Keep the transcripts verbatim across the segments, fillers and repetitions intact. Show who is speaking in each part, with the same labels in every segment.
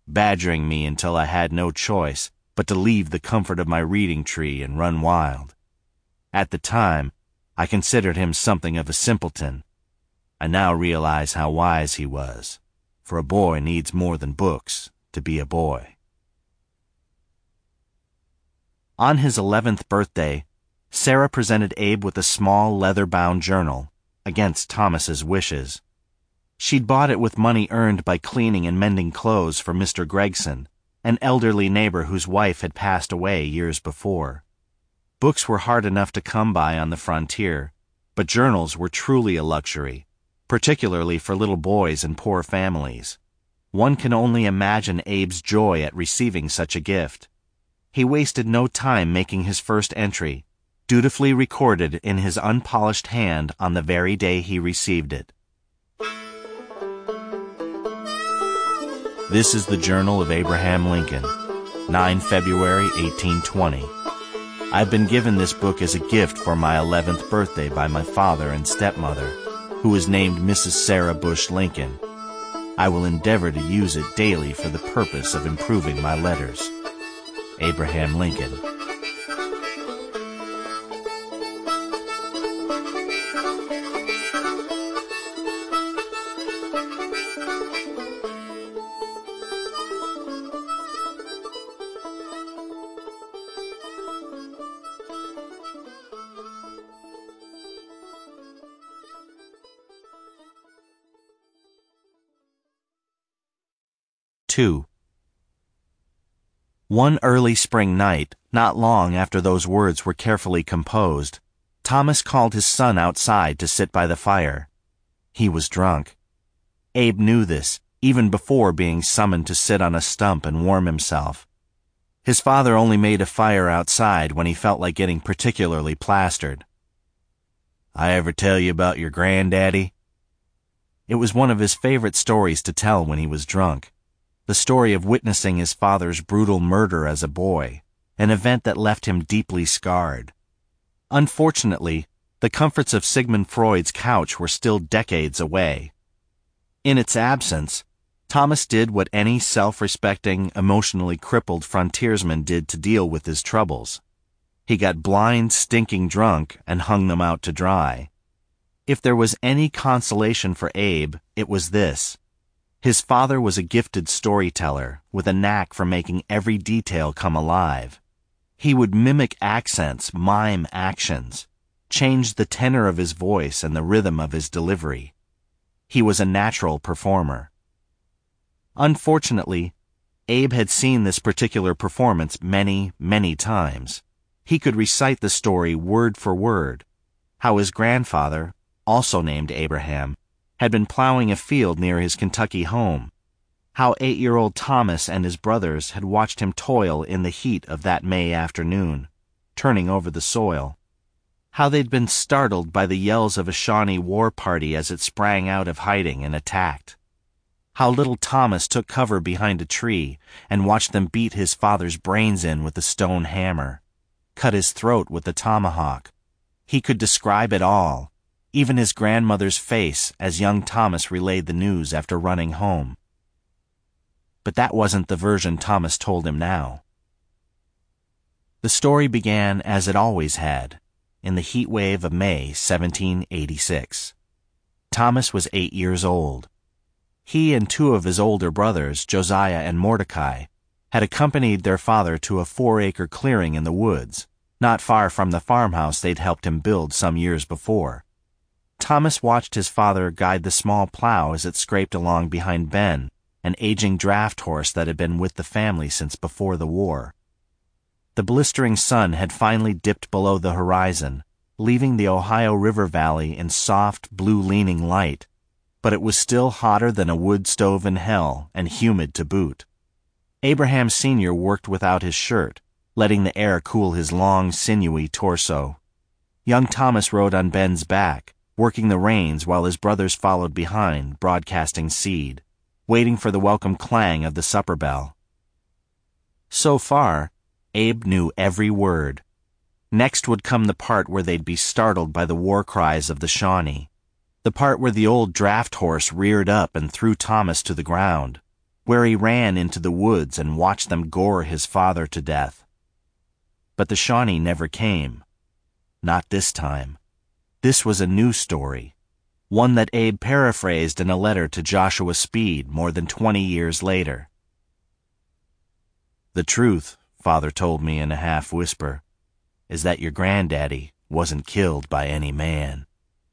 Speaker 1: badgering me until I had no choice but to leave the comfort of my reading tree and run wild. At the time, I considered him something of a simpleton. I now realize how wise he was, for a boy needs more than books to be a boy. On his eleventh birthday, Sarah presented Abe with a small leather-bound journal, against Thomas's wishes. She'd bought it with money earned by cleaning and mending clothes for Mister Gregson, an elderly neighbor whose wife had passed away years before. Books were hard enough to come by on the frontier, but journals were truly a luxury, particularly for little boys and poor families. One can only imagine Abe's joy at receiving such a gift. He wasted no time making his first entry, dutifully recorded in his unpolished hand on the very day he received it. This is the Journal of Abraham Lincoln, the ninth of February, eighteen twenty. I've been given this book as a gift for my eleventh birthday by my father and stepmother, who is named Missus Sarah Bush Lincoln. I will endeavor to use it daily for the purpose of improving my letters. Abraham Lincoln. Two. One early spring night, not long after those words were carefully composed, Thomas called his son outside to sit by the fire. He was drunk. Abe knew this, even before being summoned to sit on a stump and warm himself. His father only made a fire outside when he felt like getting particularly plastered. "I ever tell you about your granddaddy?" It was one of his favorite stories to tell when he was drunk. The story of witnessing his father's brutal murder as a boy, an event that left him deeply scarred. Unfortunately, the comforts of Sigmund Freud's couch were still decades away. In its absence, Thomas did what any self-respecting, emotionally crippled frontiersman did to deal with his troubles. He got blind, stinking drunk and hung them out to dry. If there was any consolation for Abe, it was this. His father was a gifted storyteller with a knack for making every detail come alive. He would mimic accents, mime actions, change the tenor of his voice and the rhythm of his delivery. He was a natural performer. Unfortunately, Abe had seen this particular performance many, many times. He could recite the story word for word, how his grandfather, also named Abraham, had been plowing a field near his Kentucky home, how eight-year-old Thomas and his brothers had watched him toil in the heat of that May afternoon, turning over the soil, how they'd been startled by the yells of a Shawnee war party as it sprang out of hiding and attacked, how little Thomas took cover behind a tree and watched them beat his father's brains in with a stone hammer, cut his throat with the tomahawk. He could describe it all, even his grandmother's face as young Thomas relayed the news after running home. But that wasn't the version Thomas told him now. The story began as it always had, in the heat wave of May seventeen eighty-six. Thomas was eight years old. He and two of his older brothers, Josiah and Mordecai, had accompanied their father to a four-acre clearing in the woods, not far from the farmhouse they'd helped him build some years before. Thomas watched his father guide the small plow as it scraped along behind Ben, an aging draft horse that had been with the family since before the war. The blistering sun had finally dipped below the horizon, leaving the Ohio River Valley in soft, blue-leaning light, but it was still hotter than a wood stove in hell and humid to boot. Abraham Senior worked without his shirt, letting the air cool his long, sinewy torso. Young Thomas rode on Ben's back, working the reins while his brothers followed behind, broadcasting seed, waiting for the welcome clang of the supper bell. So far, Abe knew every word. Next would come the part where they'd be startled by the war cries of the Shawnee, the part where the old draft horse reared up and threw Thomas to the ground, where he ran into the woods and watched them gore his father to death. But the Shawnee never came. Not this time. This was a new story, one that Abe paraphrased in a letter to Joshua Speed more than twenty years later. The truth, Father told me in a half-whisper, is that your granddaddy wasn't killed by any man.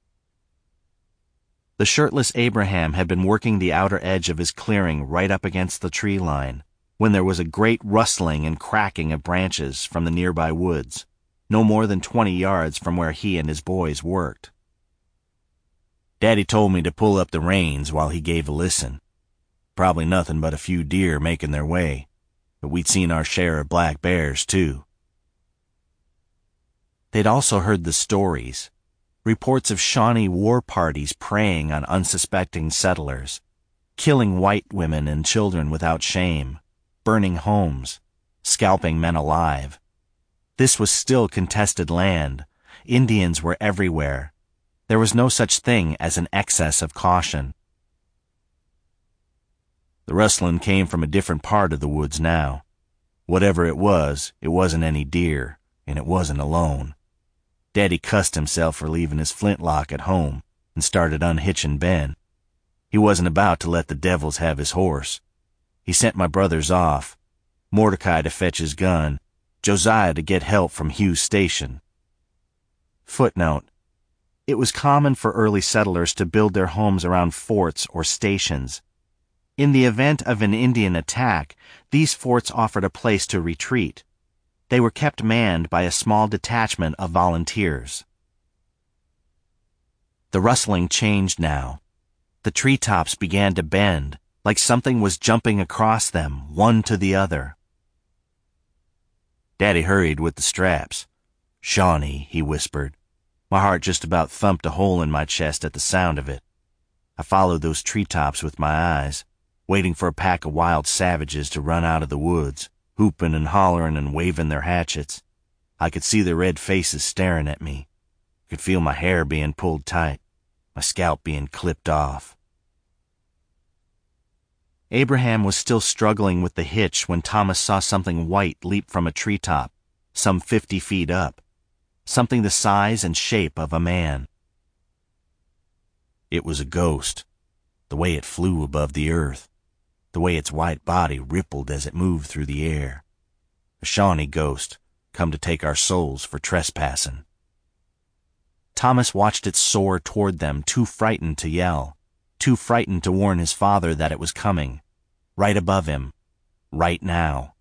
Speaker 1: The shirtless Abraham had been working the outer edge of his clearing right up against the tree line when there was a great rustling and cracking of branches from the nearby woods, no more than twenty yards from where he and his boys worked. Daddy told me to pull up the reins while he gave a listen. Probably nothing but a few deer making their way, but we'd seen our share of black bears, too. They'd also heard the stories, reports of Shawnee war parties preying on unsuspecting settlers, killing white women and children without shame, burning homes, scalping men alive. This was still contested land. Indians were everywhere. There was no such thing as an excess of caution. The rustling came from a different part of the woods now. Whatever it was, it wasn't any deer, and it wasn't alone. Daddy cussed himself for leaving his flintlock at home and started unhitching Ben. He wasn't about to let the devils have his horse. He sent my brothers off, Mordecai to fetch his gun, Josiah to get help from Hughes Station. Footnote: It was common for early settlers to build their homes around forts or stations. In the event of an Indian attack, these forts offered a place to retreat. They were kept manned by a small detachment of volunteers. The rustling changed now. The treetops began to bend, like something was jumping across them, one to the other. Daddy hurried with the straps. "Shawnee," he whispered. My heart just about thumped a hole in my chest at the sound of it. I followed those treetops with my eyes, waiting for a pack of wild savages to run out of the woods, whooping and hollering and waving their hatchets. I could see their red faces staring at me. I could feel my hair being pulled tight, my scalp being clipped off. Abraham was still struggling with the hitch when Thomas saw something white leap from a treetop, some fifty feet up, something the size and shape of a man. It was a ghost, the way it flew above the earth, the way its white body rippled as it moved through the air. A Shawnee ghost, come to take our souls for trespassing. Thomas watched it soar toward them, too frightened to yell, too frightened to warn his father that it was coming, right above him, right now.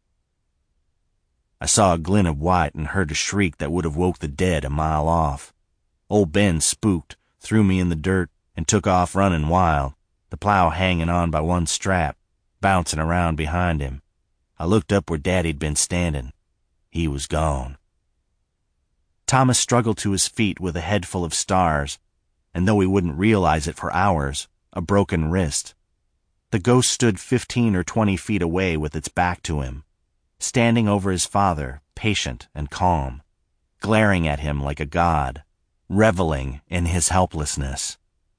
Speaker 1: I saw a glint of white and heard a shriek that would have woke the dead a mile off. Old Ben spooked, threw me in the dirt, and took off running wild, the plow hanging on by one strap, bouncing around behind him. I looked up where Daddy'd been standing. He was gone. Thomas struggled to his feet with a head full of stars, and though he wouldn't realize it for hours, a broken wrist. The ghost stood fifteen or twenty feet away with its back to him, standing over his father, patient and calm, glaring at him like a god, reveling in his helplessness.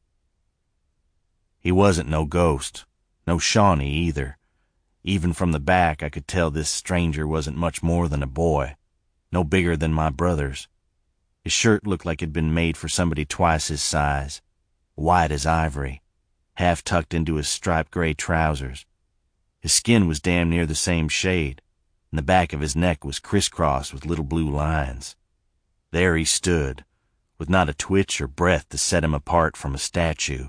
Speaker 1: He wasn't no ghost, no Shawnee either. Even from the back I could tell this stranger wasn't much more than a boy, no bigger than my brothers. His shirt looked like it'd been made for somebody twice his size, white as ivory, half tucked into his striped gray trousers. His skin was damn near the same shade, and the back of his neck was crisscrossed with little blue lines. There he stood, with not a twitch or breath to set him apart from a statue.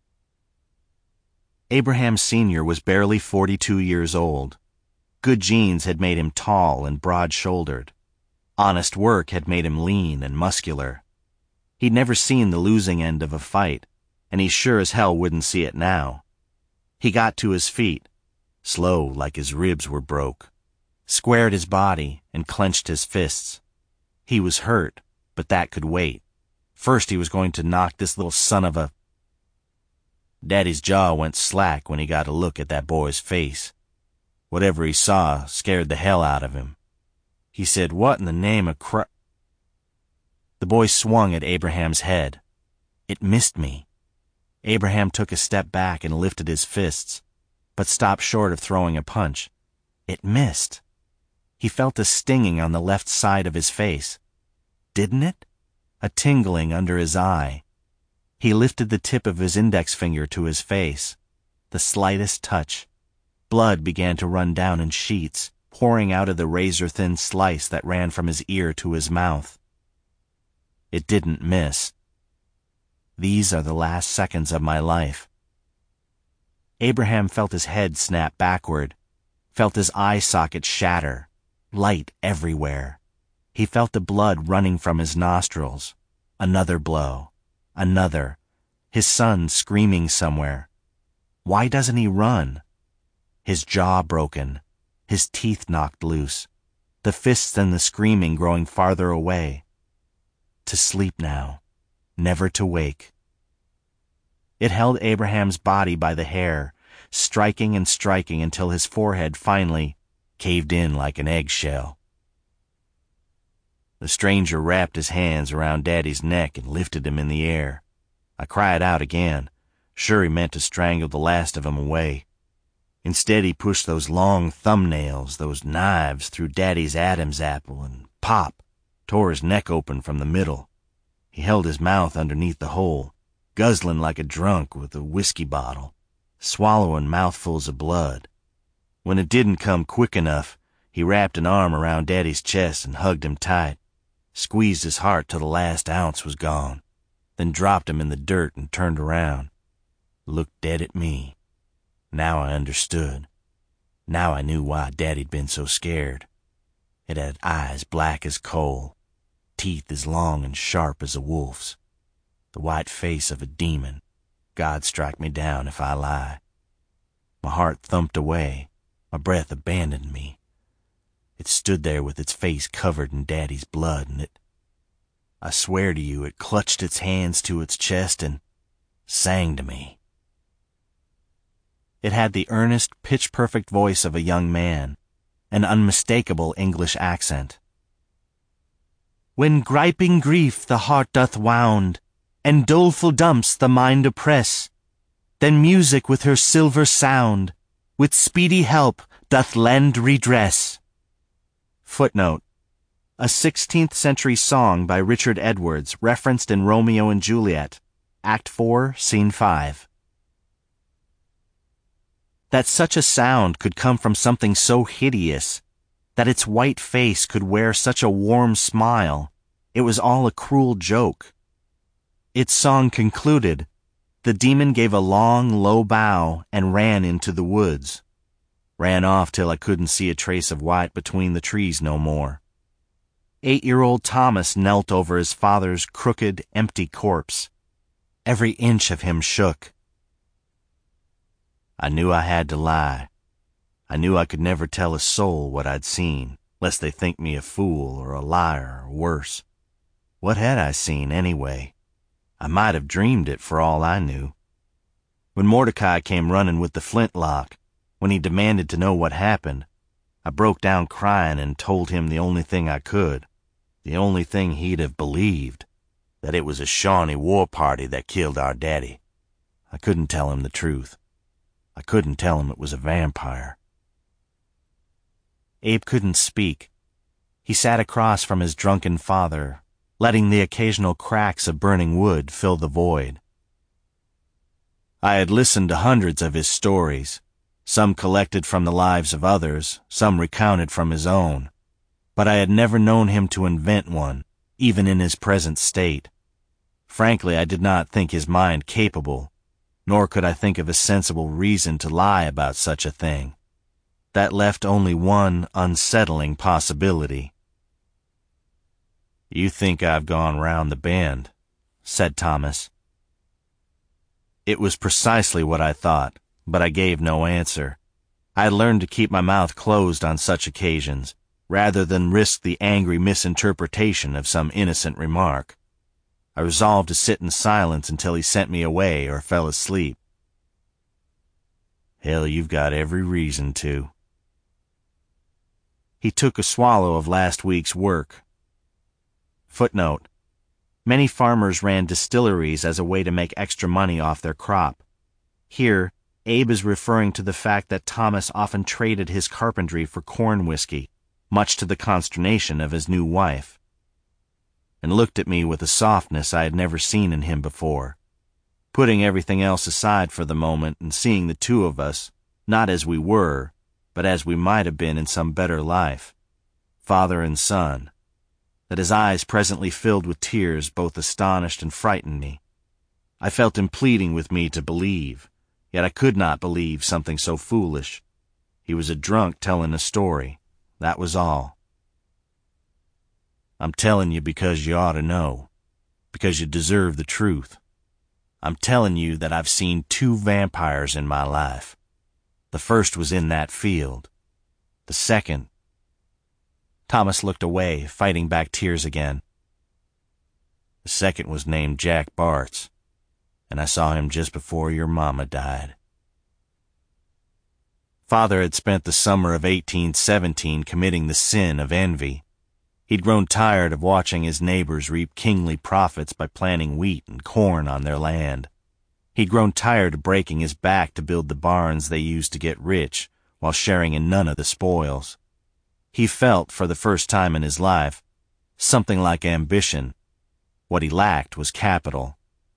Speaker 1: Abraham Senior was barely forty-two years old. Good genes had made him tall and broad-shouldered. Honest work had made him lean and muscular. He'd never seen the losing end of a fight, and he sure as hell wouldn't see it now. He got to his feet, slow like his ribs were broke, squared his body and clenched his fists. He was hurt, but that could wait. First he was going to knock this little son of a... Daddy's jaw went slack when he got a look at that boy's face. Whatever he saw scared the hell out of him. He said, "What in the name of Cr—" The boy swung at Abraham's head. It missed me. Abraham took a step back and lifted his fists, but stopped short of throwing a punch. It missed. He felt a stinging on the left side of his face. Didn't it? A tingling under his eye. He lifted the tip of his index finger to his face. The slightest touch. Blood began to run down in sheets, pouring out of the razor-thin slice that ran from his ear to his mouth. It didn't miss. These are the last seconds of my life. Abraham felt his head snap backward, felt his eye socket shatter, light everywhere. He felt the blood running from his nostrils. Another blow. Another. His son screaming somewhere. Why doesn't he run? His jaw broken. His teeth knocked loose. The fists and the screaming growing farther away. To sleep now. Never to wake. It held Abraham's body by the hair, striking and striking until his forehead finally caved in like an eggshell. The stranger wrapped his hands around Daddy's neck and lifted him in the air. I cried out again, sure he meant to strangle the last of 'em away. Instead he pushed those long thumbnails, those knives, through Daddy's Adam's apple and pop, tore his neck open from the middle. He held his mouth underneath the hole, guzzling like a drunk with a whiskey bottle, swallowing mouthfuls of blood. When it didn't come quick enough, he wrapped an arm around Daddy's chest and hugged him tight, squeezed his heart till the last ounce was gone, then dropped him in the dirt and turned around. Looked dead at me. Now I understood. Now I knew why Daddy'd been so scared. It had eyes black as coal, teeth as long and sharp as a wolf's, the white face of a demon. God strike me down if I lie. My heart thumped away. My breath abandoned me. It stood there with its face covered in Daddy's blood, and it, I swear to you, it clutched its hands to its chest and sang to me. It had the earnest, pitch-perfect voice of a young man, an unmistakable English accent. When griping grief the heart doth wound, and doleful dumps the mind oppress, then music with her silver sound, with speedy help doth lend redress. Footnote: a sixteenth century song by Richard Edwards referenced in Romeo and Juliet, Act four, Scene five. That such a sound could come from something so hideous, that its white face could wear such a warm smile, it was all a cruel joke. Its song concluded, the demon gave a long, low bow and ran into the woods. Ran off till I couldn't see a trace of white between the trees no more. Eight-year-old Thomas knelt over his father's crooked, empty corpse. Every inch of him shook. I knew I had to lie. I knew I could never tell a soul what I'd seen, lest they think me a fool or a liar or worse. What had I seen, anyway? I might have dreamed it for all I knew. When Mordecai came running with the flintlock, when he demanded to know what happened, I broke down crying and told him the only thing I could, the only thing he'd have believed, that it was a Shawnee war party that killed our daddy. I couldn't tell him the truth. I couldn't tell him it was a vampire. Abe couldn't speak. He sat across from his drunken father, letting the occasional cracks of burning wood fill the void. I had listened to hundreds of his stories, some collected from the lives of others, some recounted from his own, but I had never known him to invent one, even in his present state. Frankly, I did not think his mind capable, nor could I think of a sensible reason to lie about such a thing. That left only one unsettling possibility. You think I've gone round the bend, said Thomas. It was precisely what I thought, but I gave no answer. I had learned to keep my mouth closed on such occasions, rather than risk the angry misinterpretation of some innocent remark. I resolved to sit in silence until he sent me away or fell asleep. Hell, you've got every reason to. He took a swallow of last week's work. Footnote: many farmers ran distilleries as a way to make extra money off their crop. Here, Abe is referring to the fact that Thomas often traded his carpentry for corn whiskey, much to the consternation of his new wife, and looked at me with a softness I had never seen in him before, putting everything else aside for the moment and seeing the two of us, not as we were, but as we might have been in some better life, father and son, that his eyes presently filled with tears, both astonished and frightened me. I felt him pleading with me to believe, yet I could not believe something so foolish. He was a drunk telling a story, that was all. I'm telling you because you ought to know, because you deserve the truth. I'm telling you that I've seen two vampires in my life. The first was in that field. The second... Thomas looked away, fighting back tears again. The second was named Jack Bartz, and I saw him just before your mama died. Father had spent the summer of eighteen seventeen committing the sin of envy. He'd grown tired of watching his neighbors reap kingly profits by planting wheat and corn on their land. He'd grown tired of breaking his back to build the barns they used to get rich, while sharing in none of the spoils. He felt, for the first time in his life, something like ambition. What he lacked was capital.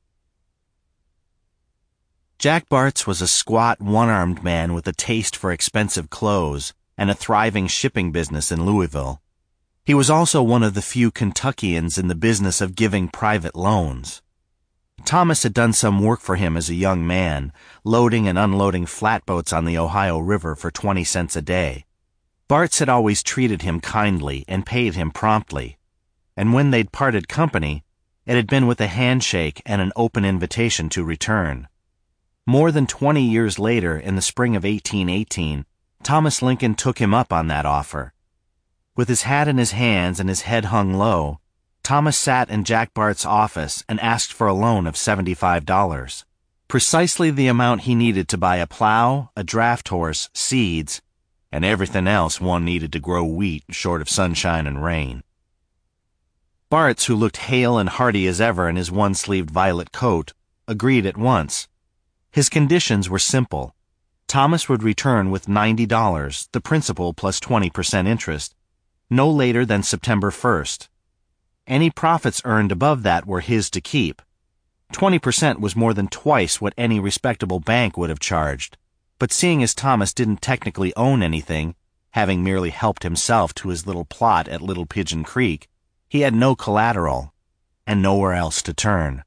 Speaker 1: Jack Bartz was a squat, one-armed man with a taste for expensive clothes and a thriving shipping business in Louisville. He was also one of the few Kentuckians in the business of giving private loans. Thomas had done some work for him as a young man, loading and unloading flatboats on the Ohio River for twenty cents a day. Bartz had always treated him kindly and paid him promptly, and when they'd parted company, it had been with a handshake and an open invitation to return. More than twenty years later, in the spring of eighteen eighteen, Thomas Lincoln took him up on that offer. With his hat in his hands and his head hung low, Thomas sat in Jack Bartz's office and asked for a loan of seventy-five dollars, precisely the amount he needed to buy a plow, a draft horse, seeds, and everything else one needed to grow wheat short of sunshine and rain. Bartz, who looked hale and hearty as ever in his one-sleeved violet coat, agreed at once. His conditions were simple. Thomas would return with ninety dollars, the principal plus twenty percent interest, no later than September first. Any profits earned above that were his to keep. Twenty percent was more than twice what any respectable bank would have charged, but seeing as Thomas didn't technically own anything, having merely helped himself to his little plot at Little Pigeon Creek, he had no collateral, and nowhere else to turn.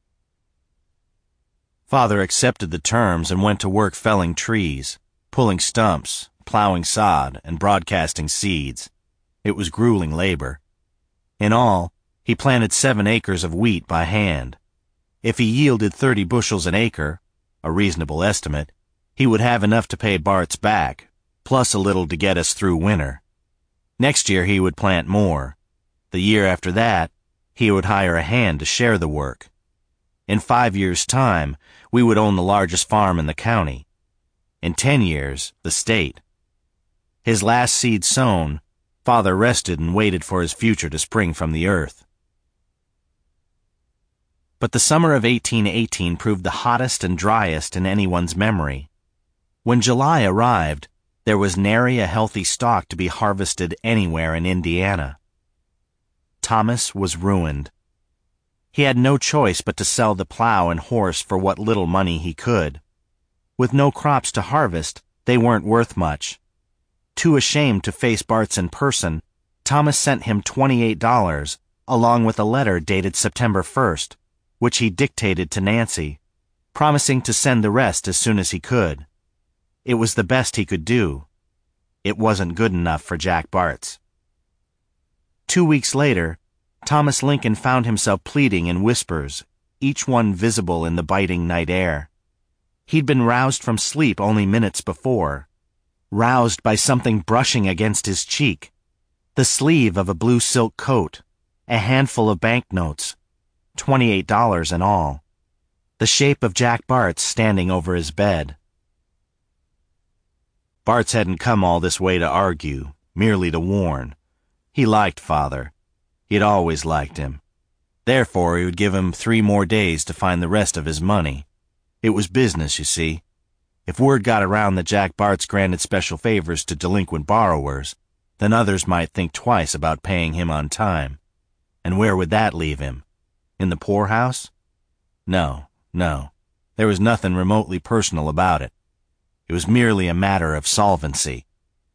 Speaker 1: Father accepted the terms and went to work felling trees, pulling stumps, plowing sod, and broadcasting seeds. It was grueling labor. In all, he planted seven acres of wheat by hand. If he yielded thirty bushels an acre, a reasonable estimate, he would have enough to pay Bartz back, plus a little to get us through winter. Next year he would plant more. The year after that, he would hire a hand to share the work. In five years' time, we would own the largest farm in the county. In ten years, the state. His last seed sown, Father rested and waited for his future to spring from the earth. But the summer of eighteen eighteen proved the hottest and driest in anyone's memory. When July arrived, there was nary a healthy stalk to be harvested anywhere in Indiana. Thomas was ruined. He had no choice but to sell the plow and horse for what little money he could. With no crops to harvest, they weren't worth much. Too ashamed to face Bartz in person, Thomas sent him twenty-eight dollars, along with a letter dated September first, which he dictated to Nancy, promising to send the rest as soon as he could. It was the best he could do. It wasn't good enough for Jack Bartz. Two weeks later, Thomas Lincoln found himself pleading in whispers, each one visible in the biting night air. He'd been roused from sleep only minutes before, roused by something brushing against his cheek, the sleeve of a blue silk coat, a handful of banknotes, twenty-eight dollars in all, the shape of Jack Bartz standing over his bed. Bartz hadn't come all this way to argue, merely to warn. He liked Father. He'd always liked him. Therefore, he would give him three more days to find the rest of his money. It was business, you see. If word got around that Jack Bartz granted special favors to delinquent borrowers, then others might think twice about paying him on time. And where would that leave him? In the poorhouse? No, no. There was nothing remotely personal about it. It was merely a matter of solvency.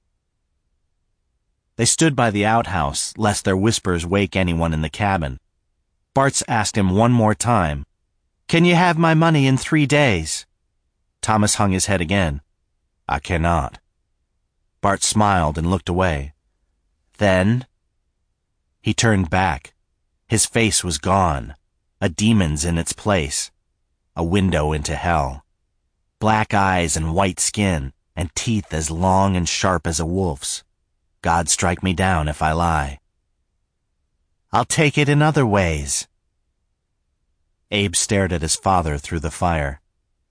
Speaker 1: They stood by the outhouse, lest their whispers wake anyone in the cabin. Bartz asked him one more time, "Can you have my money in three days?" Thomas hung his head again. "I cannot." Bart smiled and looked away. "Then?" He turned back. His face was gone. A demon's in its place. A window into hell. Black eyes and white skin, and teeth as long and sharp as a wolf's. God strike me down if I lie. "I'll take it in other ways." Abe stared at his father through the fire.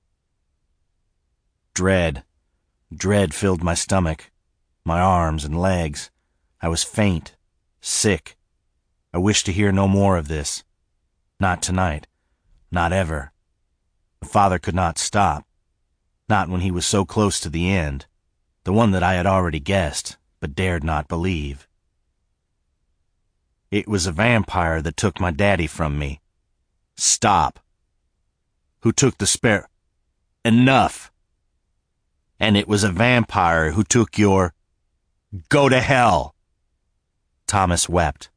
Speaker 1: Dread, dread filled my stomach, my arms and legs. I was faint, sick. I wished to hear no more of this. Not tonight. Not ever. The father could not stop. Not when he was so close to the end, the one that I had already guessed, but dared not believe. It was a vampire that took my daddy from me. Stop. Who took the spare... Enough. And it was a vampire who took your... Go to hell. Thomas wept.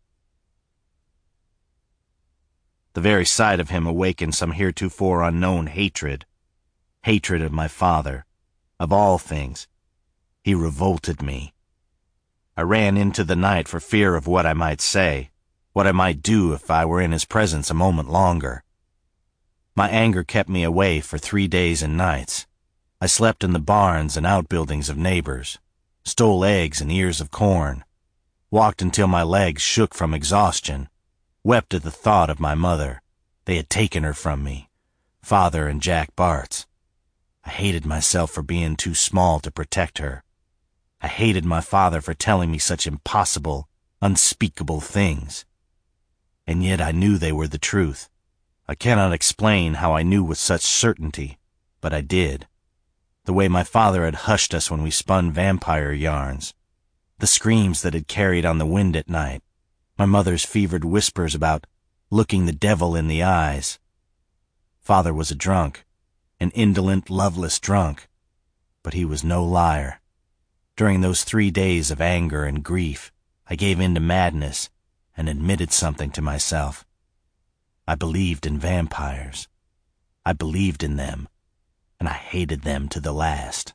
Speaker 1: The very sight of him awakened some heretofore unknown hatred. Hatred of my father. Of all things. He revolted me. I ran into the night for fear of what I might say, what I might do if I were in his presence a moment longer. My anger kept me away for three days and nights. I slept in the barns and outbuildings of neighbors, stole eggs and ears of corn, walked until my legs shook from exhaustion, wept at the thought of my mother. They had taken her from me, father and Jack Bartz. I hated myself for being too small to protect her. I hated my father for telling me such impossible, unspeakable things. And yet I knew they were the truth. I cannot explain how I knew with such certainty, but I did. The way my father had hushed us when we spun vampire yarns, the screams that had carried on the wind at night, my mother's fevered whispers about looking the devil in the eyes. Father was a drunk, an indolent, loveless drunk, but he was no liar. During those three days of anger and grief, I gave in to madness and admitted something to myself. I believed in vampires. I believed in them, and I hated them to the last.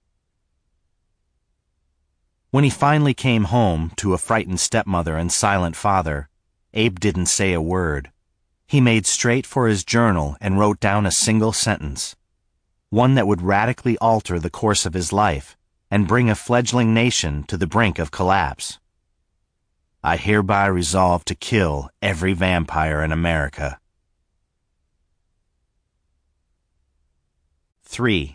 Speaker 1: When he finally came home to a frightened stepmother and silent father, Abe didn't say a word. He made straight for his journal and wrote down a single sentence, one that would radically alter the course of his life and bring a fledgling nation to the brink of collapse. I hereby resolve to kill every vampire in America. Three.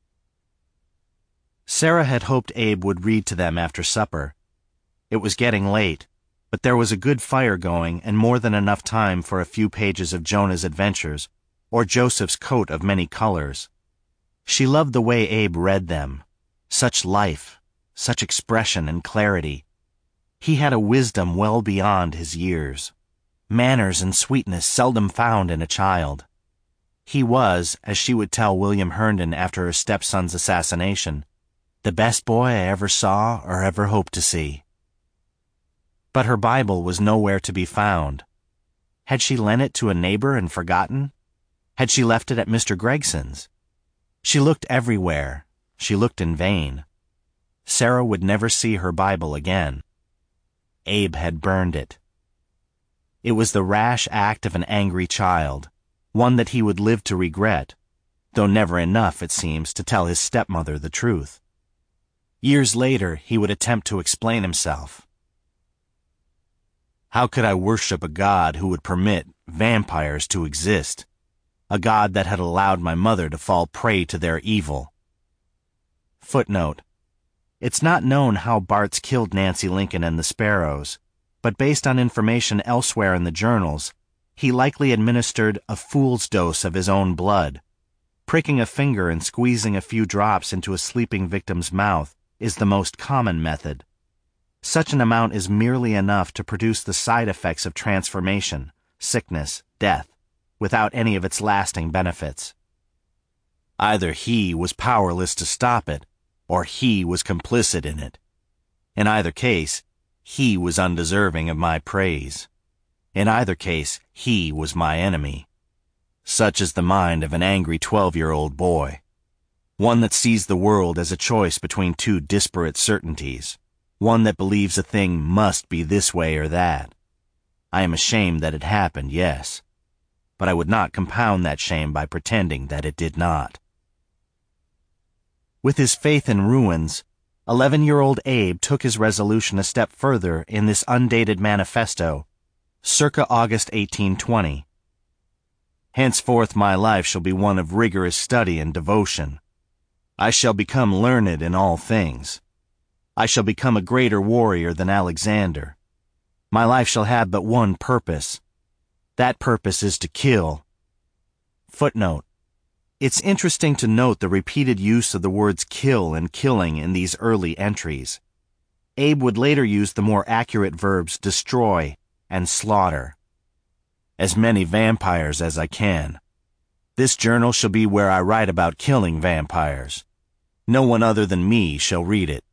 Speaker 1: Sarah had hoped Abe would read to them after supper. It was getting late, but there was a good fire going and more than enough time for a few pages of Jonah's adventures or Joseph's coat of many colors. She loved the way Abe read them. Such life, such expression and clarity. He had a wisdom well beyond his years, manners and sweetness seldom found in a child. He was, as she would tell William Herndon after her stepson's assassination, the best boy I ever saw or ever hoped to see. But her Bible was nowhere to be found. Had she lent it to a neighbor and forgotten? Had she left it at Mister Gregson's? She looked everywhere. She looked in vain. Sarah would never see her Bible again. Abe had burned it. It was the rash act of an angry child, one that he would live to regret, though never enough, it seems, to tell his stepmother the truth. Years later, he would attempt to explain himself. How could I worship a God who would permit vampires to exist? A God that had allowed my mother to fall prey to their evil. Footnote. It's not known how Bartz killed Nancy Lincoln and the Sparrows, but based on information elsewhere in the journals, he likely administered a fool's dose of his own blood, Pricking a finger and squeezing a few drops into a sleeping victim's mouth is the most common method. Such an amount is merely enough to produce the side effects of transformation, sickness, death, without any of its lasting benefits. Either he was powerless to stop it, or he was complicit in it. In either case, he was undeserving of my praise. In either case, he was my enemy. Such is the mind of an angry twelve-year-old boy, one that sees the world as a choice between two disparate certainties, one that believes a thing must be this way or that. I am ashamed that it happened, yes, but I would not compound that shame by pretending that it did not. With his faith in ruins, eleven-year-old Abe took his resolution a step further in this undated manifesto, circa August eighteen twenty. Henceforth my life shall be one of rigorous study and devotion. I shall become learned in all things. I shall become a greater warrior than Alexander. My life shall have but one purpose. That purpose is to kill. Footnote. It's interesting to note the repeated use of the words kill and killing in these early entries. Abe would later use the more accurate verbs destroy and slaughter. As many vampires as I can. This journal shall be where I write about killing vampires. No one other than me shall read it.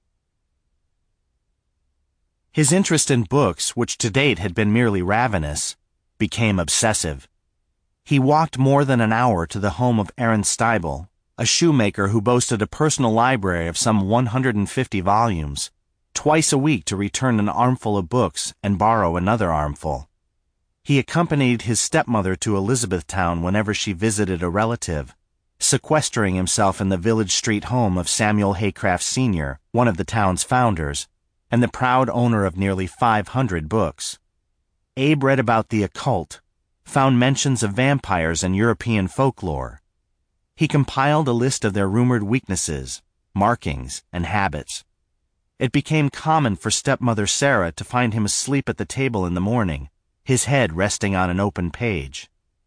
Speaker 1: His interest in books, which to date had been merely ravenous, became obsessive. He walked more than an hour to the home of Aaron Steibel, a shoemaker who boasted a personal library of some one hundred fifty volumes, twice a week to return an armful of books and borrow another armful. He accompanied his stepmother to Elizabethtown whenever she visited a relative, sequestering himself in the village street home of Samuel Haycraft Senior, one of the town's founders, and the proud owner of nearly five hundred books. Abe read about the occult, found mentions of vampires in European folklore. He compiled a list of their rumored weaknesses, markings, and habits. It became common for stepmother Sarah to find him asleep at the table in the morning, his head resting on an open page.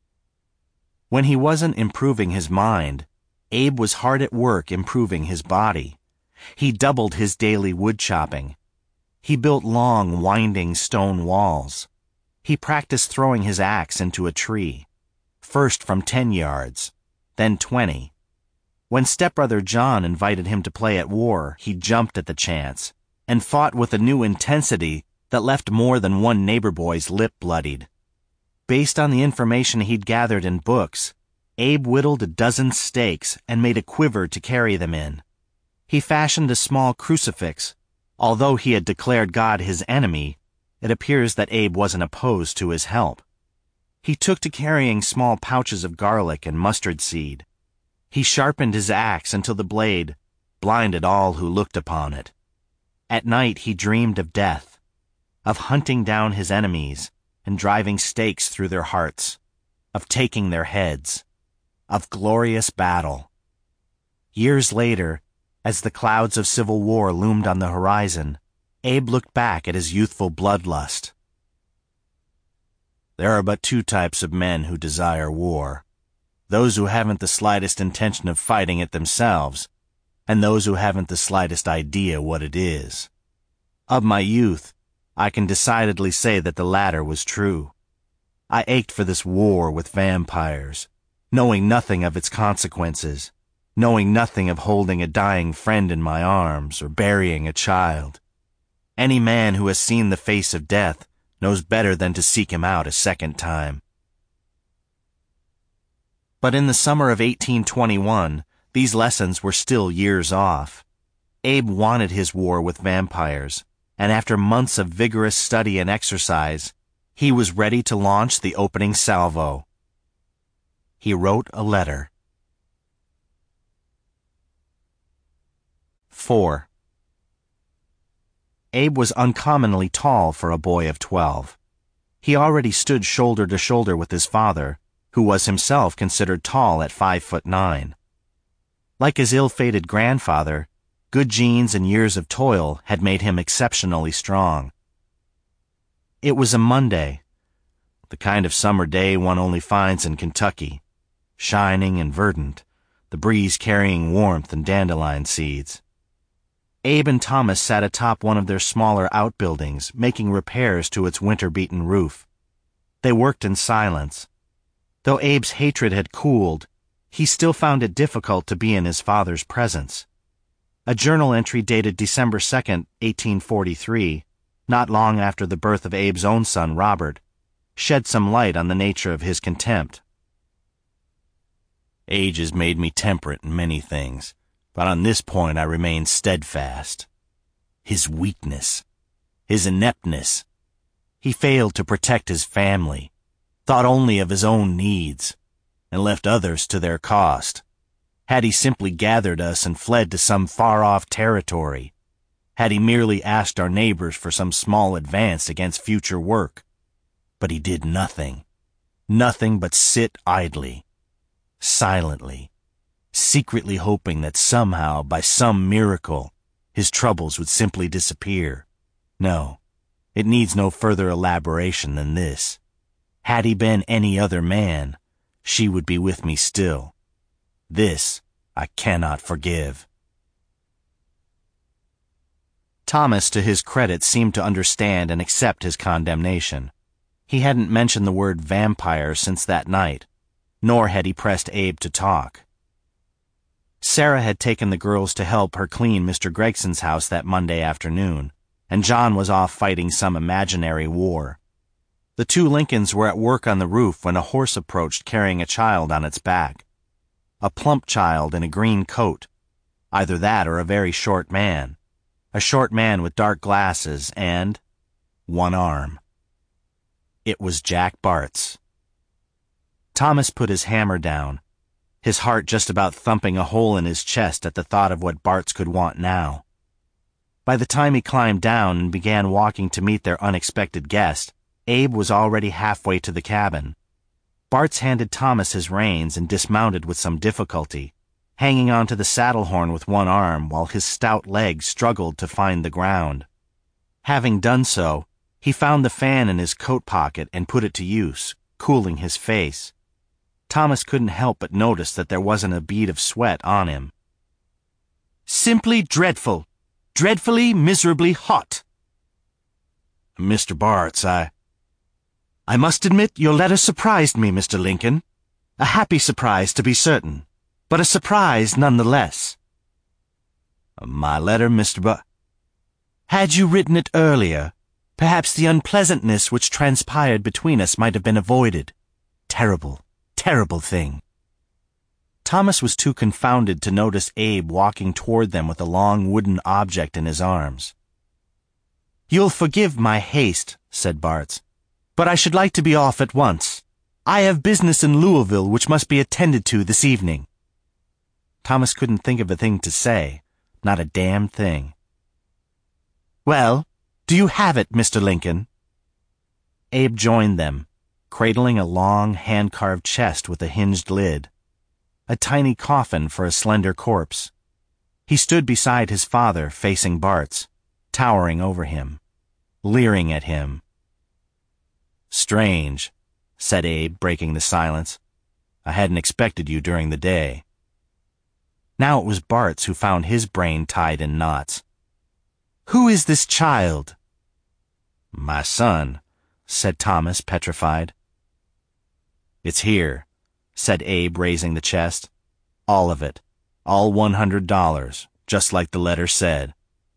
Speaker 1: When he wasn't improving his mind, Abe was hard at work improving his body. He doubled his daily wood chopping. He built long, winding stone walls. He practiced throwing his axe into a tree, first from ten yards, then twenty. When stepbrother John invited him to play at war, he jumped at the chance, and fought with a new intensity that left more than one neighbor boy's lip bloodied. Based on the information he'd gathered in books, Abe whittled a dozen stakes and made a quiver to carry them in. He fashioned a small crucifix. Although he had declared God his enemy, it appears that Abe wasn't opposed to his help. He took to carrying small pouches of garlic and mustard seed. He sharpened his axe until the blade blinded all who looked upon it. At night he dreamed of death, of hunting down his enemies and driving stakes through their hearts, of taking their heads, of glorious battle. Years later, as the clouds of civil war loomed on the horizon, Abe looked back at his youthful bloodlust. There are but two types of men who desire war: those who haven't the slightest intention of fighting it themselves, and those who haven't the slightest idea what it is. Of my youth, I can decidedly say that the latter was true. I ached for this war with vampires, knowing nothing of its consequences, knowing nothing of holding a dying friend in my arms or burying a child. Any man who has seen the face of death knows better than to seek him out a second time. But in the summer of eighteen twenty-one, these lessons were still years off. Abe wanted his war with vampires, and after months of vigorous study and exercise, he was ready to launch the opening salvo. He wrote a letter. Four. Abe was uncommonly tall for a boy of twelve. He already stood shoulder to shoulder with his father, who was himself considered tall at five foot nine. Like his ill-fated grandfather, good genes and years of toil had made him exceptionally strong. It was a Monday, the kind of summer day one only finds in Kentucky, shining and verdant, the breeze carrying warmth and dandelion seeds. Abe and Thomas sat atop one of their smaller outbuildings, making repairs to its winter-beaten roof. They worked in silence. Though Abe's hatred had cooled, he still found it difficult to be in his father's presence. A journal entry dated December second, eighteen forty-three, not long after the birth of Abe's own son, Robert, shed some light on the nature of his contempt. Age has made me temperate in many things, but on this point I remain steadfast. His weakness, his ineptness. He failed to protect his family, thought only of his own needs, and left others to their cost. Had he simply gathered us and fled to some far-off territory, had he merely asked our neighbors for some small advance against future work, but he did nothing, nothing but sit idly, silently, secretly hoping that somehow, by some miracle, his troubles would simply disappear. No, it needs no further elaboration than this. Had he been any other man, she would be with me still. This I cannot forgive. Thomas, to his credit, seemed to understand and accept his condemnation. He hadn't mentioned the word vampire since that night, nor had he pressed Abe to talk. Sarah had taken the girls to help her clean Mister Gregson's house that Monday afternoon, and John was off fighting some imaginary war. The two Lincolns were at work on the roof when a horse approached carrying a child on its back. A plump child in a green coat, either that or a very short man, a short man with dark glasses and one arm. It was Jack Bartz. Thomas put his hammer down, his heart just about thumping a hole in his chest at the thought of what Bartz could want now. By the time he climbed down and began walking to meet their unexpected guest, Abe was already halfway to the cabin. Bartz handed Thomas his reins and dismounted with some difficulty, hanging onto the saddle horn with one arm while his stout legs struggled to find the ground. Having done so, he found the fan in his coat pocket and put it to use, cooling his face. Thomas couldn't help but notice that there wasn't a bead of sweat on him. "Simply dreadful. Dreadfully, miserably hot." "Mister Bartz, I... I must admit your letter surprised me, Mister Lincoln. A happy surprise, to be certain, but a surprise nonetheless." "My letter, Mister Bar... Had you written it earlier, perhaps the unpleasantness which transpired between us might have been avoided. Terrible, terrible thing." Thomas was too confounded to notice Abe walking toward them with a long wooden object in his arms. "You'll forgive my haste," said Bartz, "but I should like to be off at once. I have business in Louisville which must be attended to this evening." Thomas couldn't think of a thing to say, not a damn thing. "Well, do you have it, Mister Lincoln?" Abe joined them, cradling a long, hand-carved chest with a hinged lid, a tiny coffin for a slender corpse. He stood beside his father, facing Bartz, towering over him, leering at him. "Strange," said Abe, breaking the silence. "I hadn't expected you during the day." Now it was Bartz who found his brain tied in knots. "Who is this child?" "My son," said Thomas, petrified. "It's here," said Abe, raising the chest. "All of it. All one hundred dollars, just like the letter said."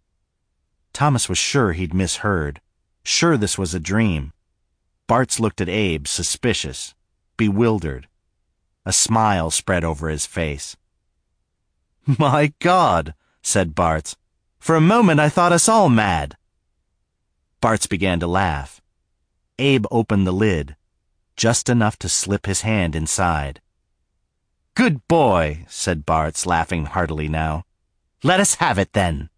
Speaker 1: Thomas was sure he'd misheard, sure this was a dream. Bartz looked at Abe, suspicious, bewildered. A smile spread over his face. "My God," said Bartz. "For a moment I thought us all mad." Bartz began to laugh. Abe opened the lid, just enough to slip his hand inside. "Good boy," said Bartz, laughing heartily now. "Let us have it, then."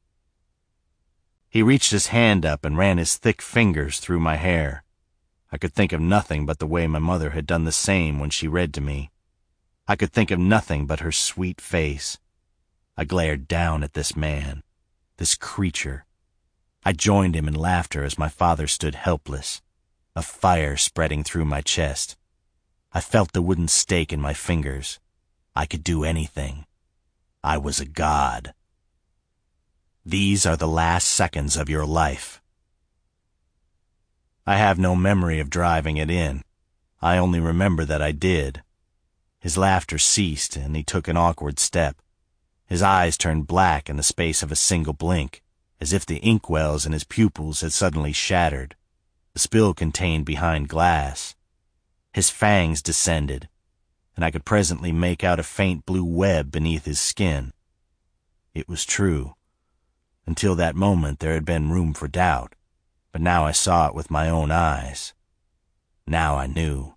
Speaker 1: He reached his hand up and ran his thick fingers through my hair. I could think of nothing but the way my mother had done the same when she read to me. I could think of nothing but her sweet face. I glared down at this man, this creature. I joined him in laughter as my father stood helpless, a fire spreading through my chest. I felt the wooden stake in my fingers. I could do anything. I was a god. These are the last seconds of your life. I have no memory of driving it in. I only remember that I did. His laughter ceased, and he took an awkward step. His eyes turned black in the space of a single blink, as if the inkwells in his pupils had suddenly shattered, the spill contained behind glass. His fangs descended, and I could presently make out a faint blue web beneath his skin. It was true. Until that moment there had been room for doubt, but now I saw it with my own eyes. Now I knew.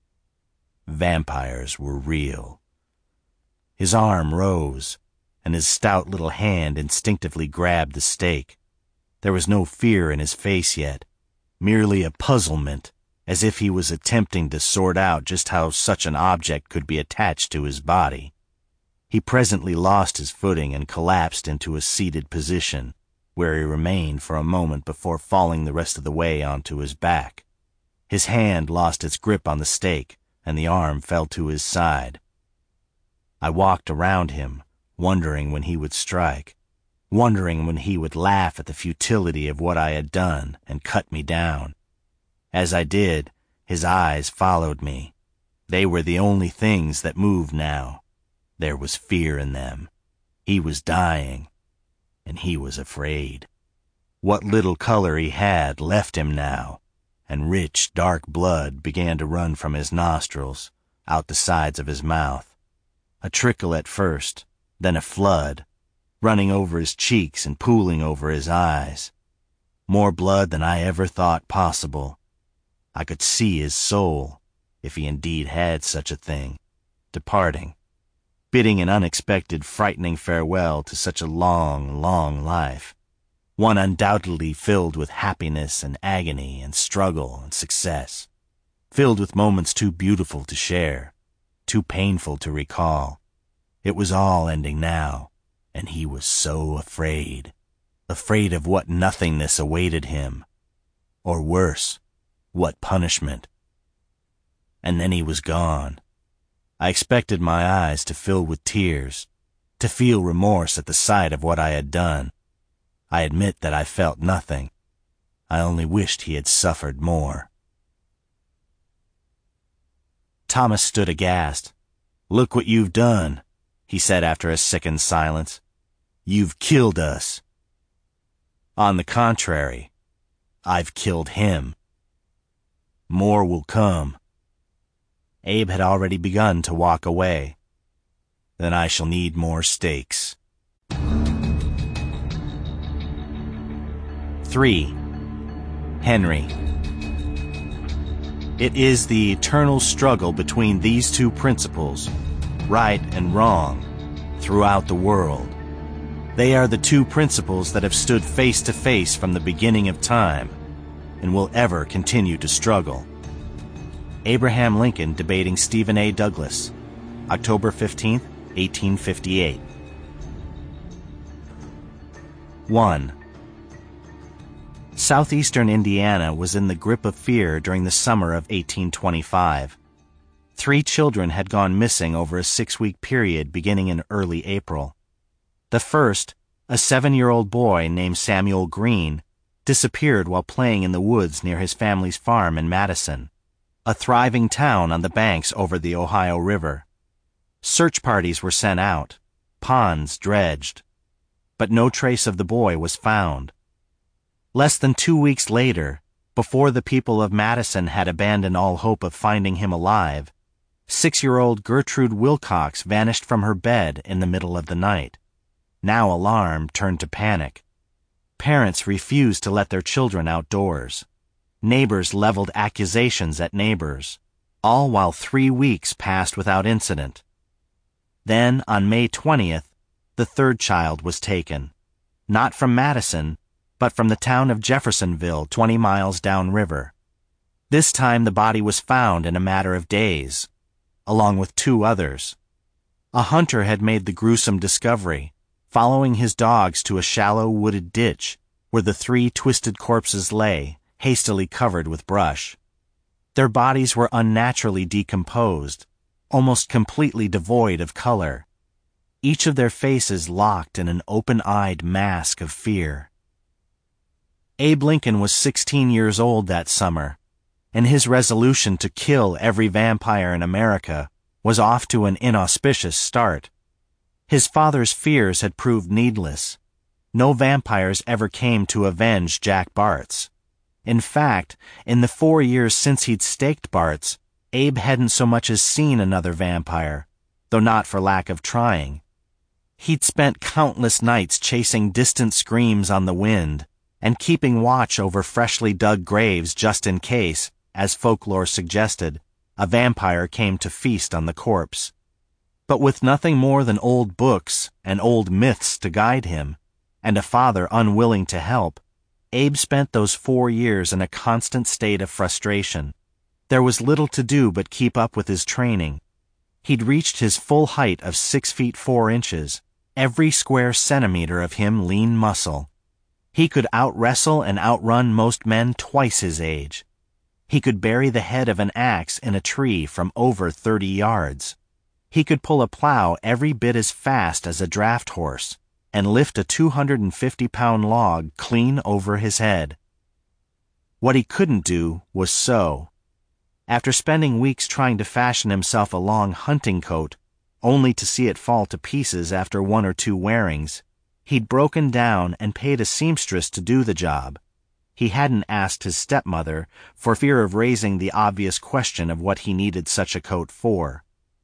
Speaker 1: Vampires were real. His arm rose, and his stout little hand instinctively grabbed the stake. There was no fear in his face yet, merely a puzzlement, as if he was attempting to sort out just how such an object could be attached to his body. He presently lost his footing and collapsed into a seated position, where he remained for a moment before falling the rest of the way onto his back. His hand lost its grip on the stake, and the arm fell to his side. I walked around him, wondering when he would strike, wondering when he would laugh at the futility of what I had done and cut me down. As I did, his eyes followed me. They were the only things that moved now. There was fear in them. He was dying, and he was afraid. What little color he had left him now, and rich, dark blood began to run from his nostrils, out the sides of his mouth. A trickle at first, then a flood, running over his cheeks and pooling over his eyes. More blood than I ever thought possible. I could see his soul, if he indeed had such a thing, departing, bidding an unexpected, frightening farewell to such a long, long life, one undoubtedly filled with happiness and agony and struggle and success, filled with moments too beautiful to share, too painful to recall. It was all ending now, and he was so afraid, afraid of what nothingness awaited him, or worse, what punishment. And then he was gone. I expected my eyes to fill with tears, to feel remorse at the sight of what I had done. I admit that I felt nothing. I only wished he had suffered more. Thomas stood aghast. "Look what you've done," he said after a sickened silence. "You've killed us." "On the contrary, I've killed him. More will come." Abe had already begun to walk away. "Then I shall need more stakes." Three. Henry. It is the eternal struggle between these two principles, right and wrong, throughout the world. They are the two principles that have stood face to face from the beginning of time, and will ever continue to struggle. Abraham Lincoln debating Stephen A. Douglas, October fifteenth, eighteen fifty-eight. One. Southeastern Indiana was in the grip of fear during the summer of eighteen twenty-five. Three children had gone missing over a six-week period beginning in early April. The first, a seven-year-old boy named Samuel Green, disappeared while playing in the woods near his family's farm in Madison, a thriving town on the banks over the Ohio River. Search parties were sent out, ponds dredged, but no trace of the boy was found. Less than two weeks later, before the people of Madison had abandoned all hope of finding him alive, six-year-old Gertrude Wilcox vanished from her bed in the middle of the night. Now alarm turned to panic. Parents refused to let their children outdoors. Neighbors leveled accusations at neighbors, all while three weeks passed without incident. Then, on May twentieth, the third child was taken, not from Madison, but from the town of Jeffersonville, twenty miles downriver. This time the body was found in a matter of days, along with two others. A hunter had made the gruesome discovery, following his dogs to a shallow wooded ditch where the three twisted corpses lay, hastily covered with brush. Their bodies were unnaturally decomposed, almost completely devoid of color, each of their faces locked in an open-eyed mask of fear. Abe Lincoln was sixteen years old that summer, and his resolution to kill every vampire in America was off to an inauspicious start. His father's fears had proved needless. No vampires ever came to avenge Jack Bartz. In fact, in the four years since he'd staked Bartz, Abe hadn't so much as seen another vampire, though not for lack of trying. He'd spent countless nights chasing distant screams on the wind and keeping watch over freshly dug graves just in case, as folklore suggested, a vampire came to feast on the corpse. But with nothing more than old books and old myths to guide him, and a father unwilling to help, Abe spent those four years in a constant state of frustration. There was little to do but keep up with his training. He'd reached his full height of six feet four inches, every square centimeter of him lean muscle. He could out-wrestle and outrun most men twice his age. He could bury the head of an axe in a tree from over thirty yards. He could pull a plow every bit as fast as a draft horse and lift a two hundred fifty pound log clean over his head. What he couldn't do was sew. After spending weeks trying to fashion himself a long hunting coat, only to see it fall to pieces after one or two wearings, he'd broken down and paid a seamstress to do the job. He hadn't asked his stepmother for fear of raising the obvious question of what he needed such a coat for.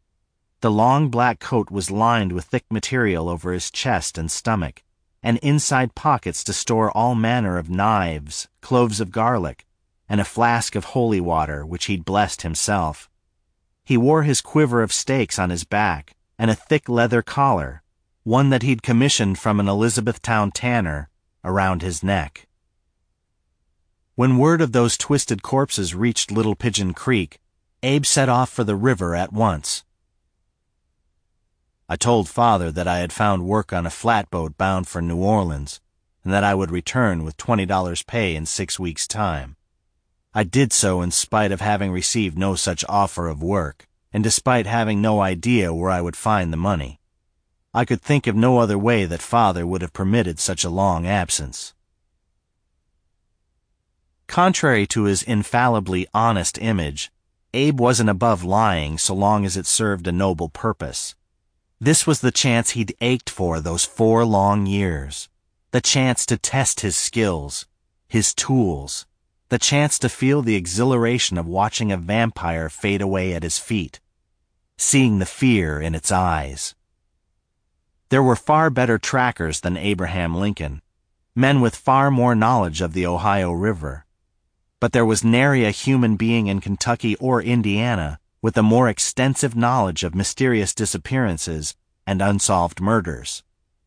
Speaker 1: The long black coat was lined with thick material over his chest and stomach, and inside pockets to store all manner of knives, cloves of garlic, and a flask of holy water which he'd blessed himself. He wore his quiver of stakes on his back and a thick leather collar, one that he'd commissioned from an Elizabethtown tanner, around his neck. When word of those twisted corpses reached Little Pigeon Creek, Abe set off for the river at once. I told Father that I had found work on a flatboat bound for New Orleans, and that I would return with twenty dollars pay in six weeks' time. I did so in spite of having received no such offer of work, and despite having no idea where I would find the money. I could think of no other way that Father would have permitted such a long absence. Contrary to his infallibly honest image, Abe wasn't above lying so long as it served a noble purpose. This was the chance he'd ached for those four long years, the chance to test his skills, his tools, the chance to feel the exhilaration of watching a vampire fade away at his feet, seeing the fear in its eyes. There were far better trackers than Abraham Lincoln, men with far more knowledge of the Ohio River. But there was nary a human being in Kentucky or Indiana with a more extensive knowledge of mysterious disappearances and unsolved murders.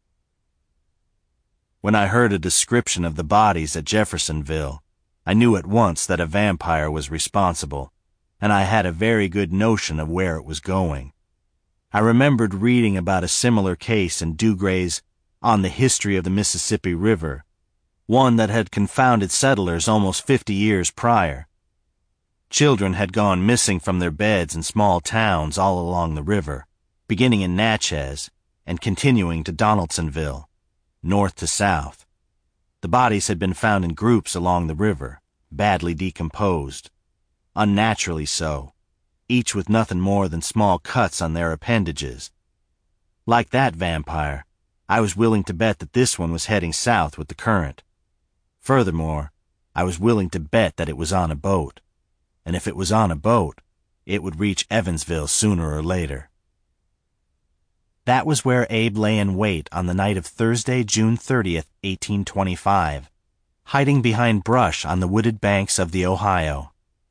Speaker 1: When I heard a description of the bodies at Jeffersonville, I knew at once that a vampire was responsible, and I had a very good notion of where it was going. I remembered reading about a similar case in Dougray's On the History of the Mississippi River, one that had confounded settlers almost fifty years prior. Children had gone missing from their beds in small towns all along the river, beginning in Natchez and continuing to Donaldsonville, north to south. The bodies had been found in groups along the river, badly decomposed, unnaturally so, each with nothing more than small cuts on their appendages. Like that vampire, I was willing to bet that this one was heading south with the current. Furthermore, I was willing to bet that it was on a boat. And if it was on a boat, it would reach Evansville sooner or later. That was where Abe lay in wait on the night of Thursday, June thirtieth, eighteen twenty-five, hiding behind brush on the wooded banks of the Ohio.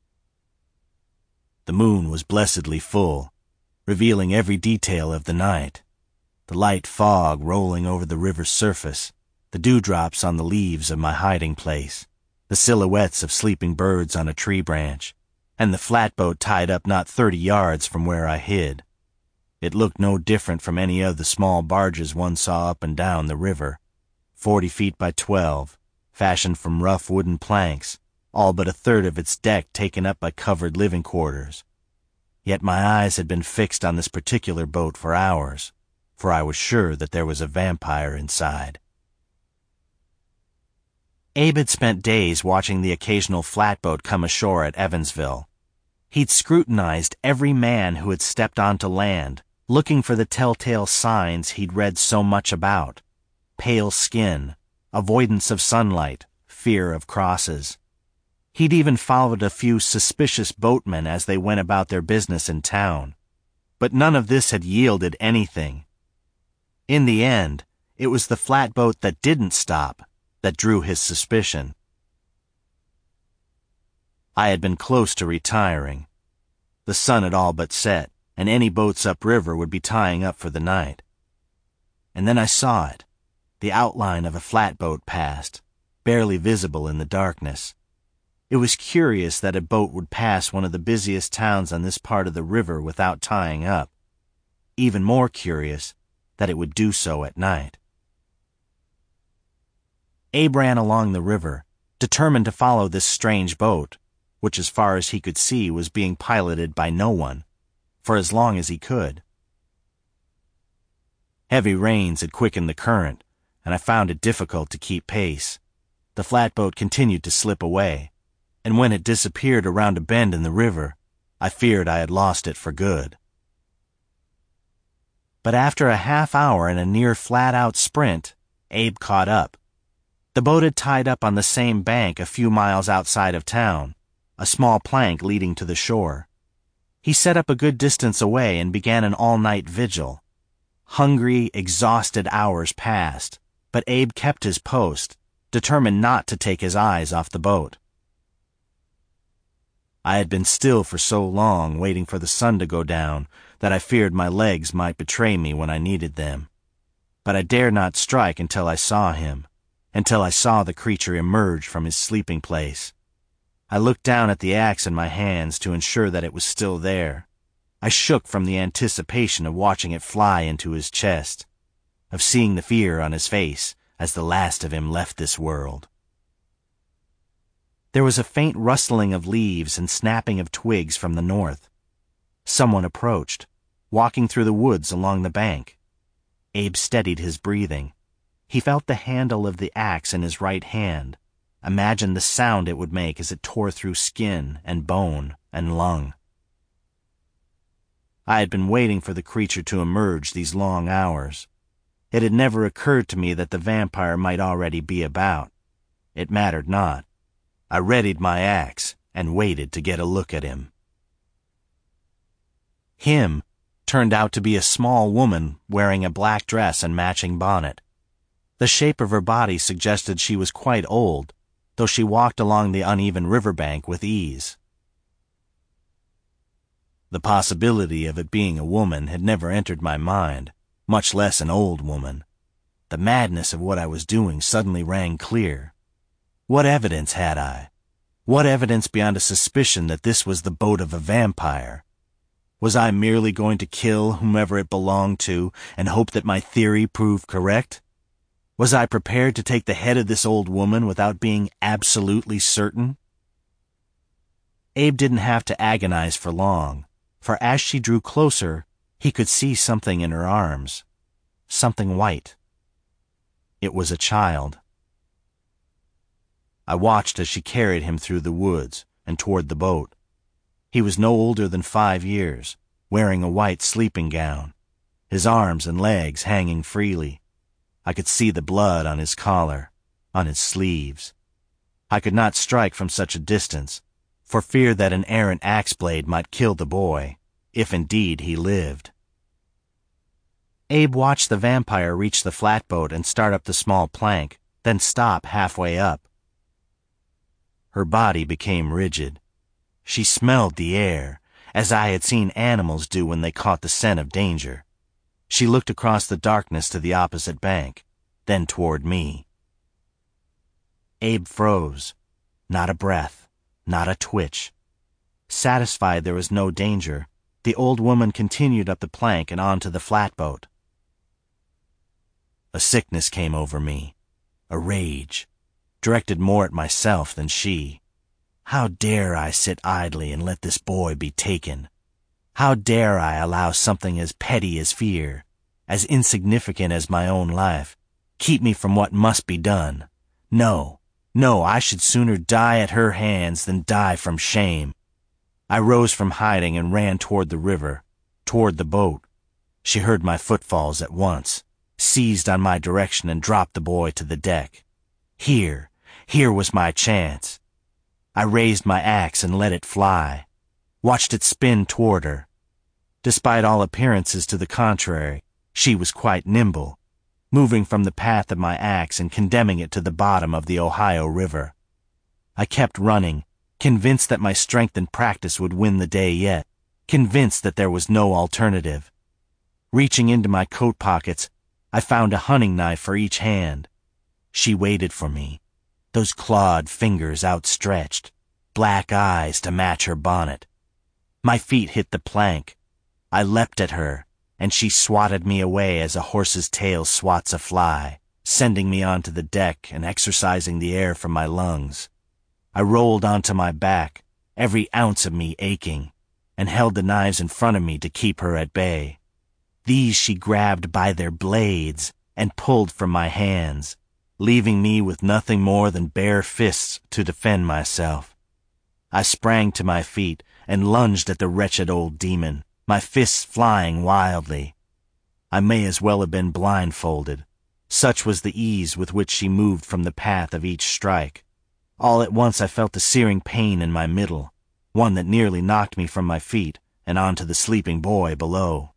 Speaker 1: The moon was blessedly full, revealing every detail of the night. The light fog rolling over the river's surface, the dewdrops on the leaves of my hiding place, the silhouettes of sleeping birds on a tree branch, and the flatboat tied up not thirty yards from where I hid. It looked no different from any of the small barges one saw up and down the river, forty feet by twelve, fashioned from rough wooden planks, all but a third of its deck taken up by covered living quarters. Yet my eyes had been fixed on this particular boat for hours, for I was sure that there was a vampire inside. Abe had spent days watching the occasional flatboat come ashore at Evansville. He'd scrutinized every man who had stepped onto land, looking for the telltale signs he'd read so much about: pale skin, avoidance of sunlight, fear of crosses. He'd even followed a few suspicious boatmen as they went about their business in town. But none of this had yielded anything. In the end, it was the flatboat that didn't stop that drew his suspicion. I had been close to retiring. The sun had all but set, and any boats upriver would be tying up for the night. And then I saw it. The outline of a flatboat passed, barely visible in the darkness. It was curious that a boat would pass one of the busiest towns on this part of the river without tying up. Even more curious that it would do so at night. Abe ran along the river, determined to follow this strange boat, which as far as he could see was being piloted by no one, for as long as he could. Heavy rains had quickened the current, and I found it difficult to keep pace. The flatboat continued to slip away, and when it disappeared around a bend in the river, I feared I had lost it for good. But after a half hour and a near flat-out sprint, Abe caught up. The boat had tied up on the same bank a few miles outside of town, a small plank leading to the shore. He set up a good distance away and began an all-night vigil. Hungry, exhausted hours passed, but Abe kept his post, determined not to take his eyes off the boat. I had been still for so long, waiting for the sun to go down, that I feared my legs might betray me when I needed them. But I dared not strike until I saw him, until I saw the creature emerge from his sleeping place. I looked down at the axe in my hands to ensure that it was still there. I shook from the anticipation of watching it fly into his chest, of seeing the fear on his face as the last of him left this world. There was a faint rustling of leaves and snapping of twigs from the north. Someone approached, walking through the woods along the bank. Abe steadied his breathing. He felt the handle of the axe in his right hand, imagined the sound it would make as it tore through skin and bone and lung. I had been waiting for the creature to emerge these long hours. It had never occurred to me that the vampire might already be about. It mattered not. I readied my axe and waited to get a look at him. Him turned out to be a small woman wearing a black dress and matching bonnet. The shape of her body suggested she was quite old, though she walked along the uneven riverbank with ease. The possibility of it being a woman had never entered my mind, much less an old woman. The madness of what I was doing suddenly rang clear. What evidence had I? What evidence beyond a suspicion that this was the boat of a vampire? Was I merely going to kill whomever it belonged to and hope that my theory proved correct? Was I prepared to take the head of this old woman without being absolutely certain? Abe didn't have to agonize for long, for as she drew closer, he could see something in her arms, something white. It was a child. I watched as she carried him through the woods and toward the boat. He was no older than five years, wearing a white sleeping gown, his arms and legs hanging freely. I could see the blood on his collar, on his sleeves. I could not strike from such a distance, for fear that an errant axe blade might kill the boy, if indeed he lived. Abe watched the vampire reach the flatboat and start up the small plank, then stop halfway up. Her body became rigid. She smelled the air, as I had seen animals do when they caught the scent of danger. She looked across the darkness to the opposite bank, then toward me. Abe froze. Not a breath, not a twitch. Satisfied there was no danger, the old woman continued up the plank and onto the flatboat. A sickness came over me, a rage, directed more at myself than she. How dare I sit idly and let this boy be taken? How dare I allow something as petty as fear, as insignificant as my own life, keep me from what must be done? No, no, I should sooner die at her hands than die from shame. I rose from hiding and ran toward the river, toward the boat. She heard my footfalls at once, seized on my direction and dropped the boy to the deck. Here, here was my chance. I raised my axe and let it fly, watched it spin toward her. Despite all appearances to the contrary, she was quite nimble, moving from the path of my axe and condemning it to the bottom of the Ohio River. I kept running, convinced that my strength and practice would win the day yet, convinced that there was no alternative. Reaching into my coat pockets, I found a hunting knife for each hand. She waited for me, those clawed fingers outstretched, black eyes to match her bonnet. My feet hit the plank. I leapt at her, and she swatted me away as a horse's tail swats a fly, sending me onto the deck and exorcising the air from my lungs. I rolled onto my back, every ounce of me aching, and held the knives in front of me to keep her at bay. These she grabbed by their blades and pulled from my hands, leaving me with nothing more than bare fists to defend myself. I sprang to my feet and lunged at the wretched old demon, my fists flying wildly. I may as well have been blindfolded. Such was the ease with which she moved from the path of each strike. All at once I felt a searing pain in my middle, one that nearly knocked me from my feet and onto the sleeping boy below.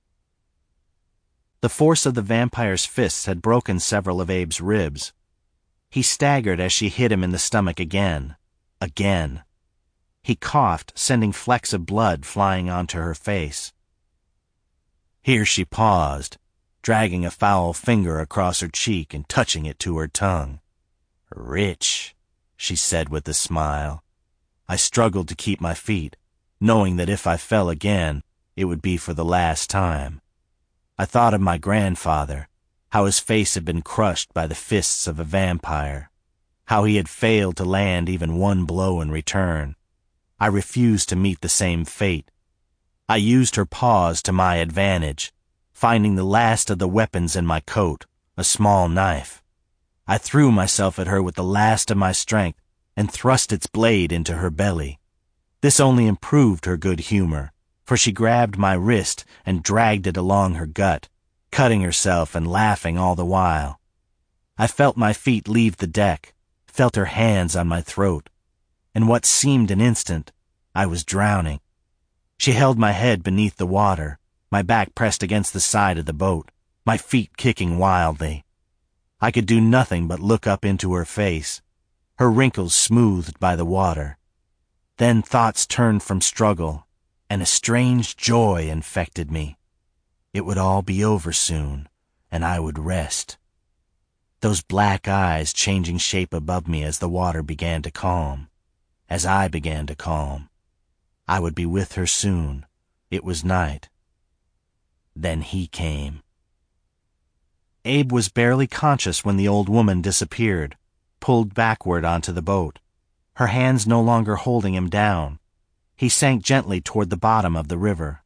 Speaker 1: The force of the vampire's fists had broken several of Abe's ribs. He staggered as she hit him in the stomach again, again. He coughed, sending flecks of blood flying onto her face. Here she paused, dragging a foul finger across her cheek and touching it to her tongue. "Rich," she said with a smile. I struggled to keep my feet, knowing that if I fell again, it would be for the last time. I thought of my grandfather, how his face had been crushed by the fists of a vampire, how he had failed to land even one blow in return. I refused to meet the same fate. I used her pause to my advantage, finding the last of the weapons in my coat, a small knife. I threw myself at her with the last of my strength and thrust its blade into her belly. This only improved her good humor, for she grabbed my wrist and dragged it along her gut, cutting herself and laughing all the while. I felt my feet leave the deck, felt her hands on my throat. In what seemed an instant, I was drowning. She held my head beneath the water, my back pressed against the side of the boat, my feet kicking wildly. I could do nothing but look up into her face, her wrinkles smoothed by the water. Then thoughts turned from struggle, and a strange joy infected me. It would all be over soon, and I would rest. Those black eyes changing shape above me as the water began to calm, as I began to calm. I would be with her soon. It was night. Then he came. Abe was barely conscious when the old woman disappeared, pulled backward onto the boat, her hands no longer holding him down. He sank gently toward the bottom of the river.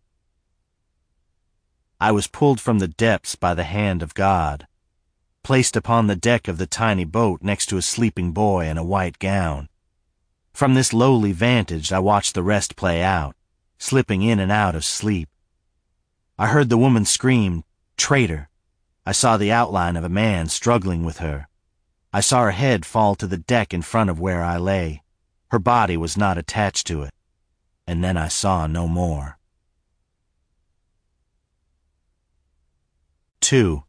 Speaker 1: I was pulled from the depths by the hand of God, placed upon the deck of the tiny boat next to a sleeping boy in a white gown. From this lowly vantage I watched the rest play out, slipping in and out of sleep. I heard the woman scream, "Traitor!" I saw the outline of a man struggling with her. I saw her head fall to the deck in front of where I lay. Her body was not attached to it. And then I saw no more. Two.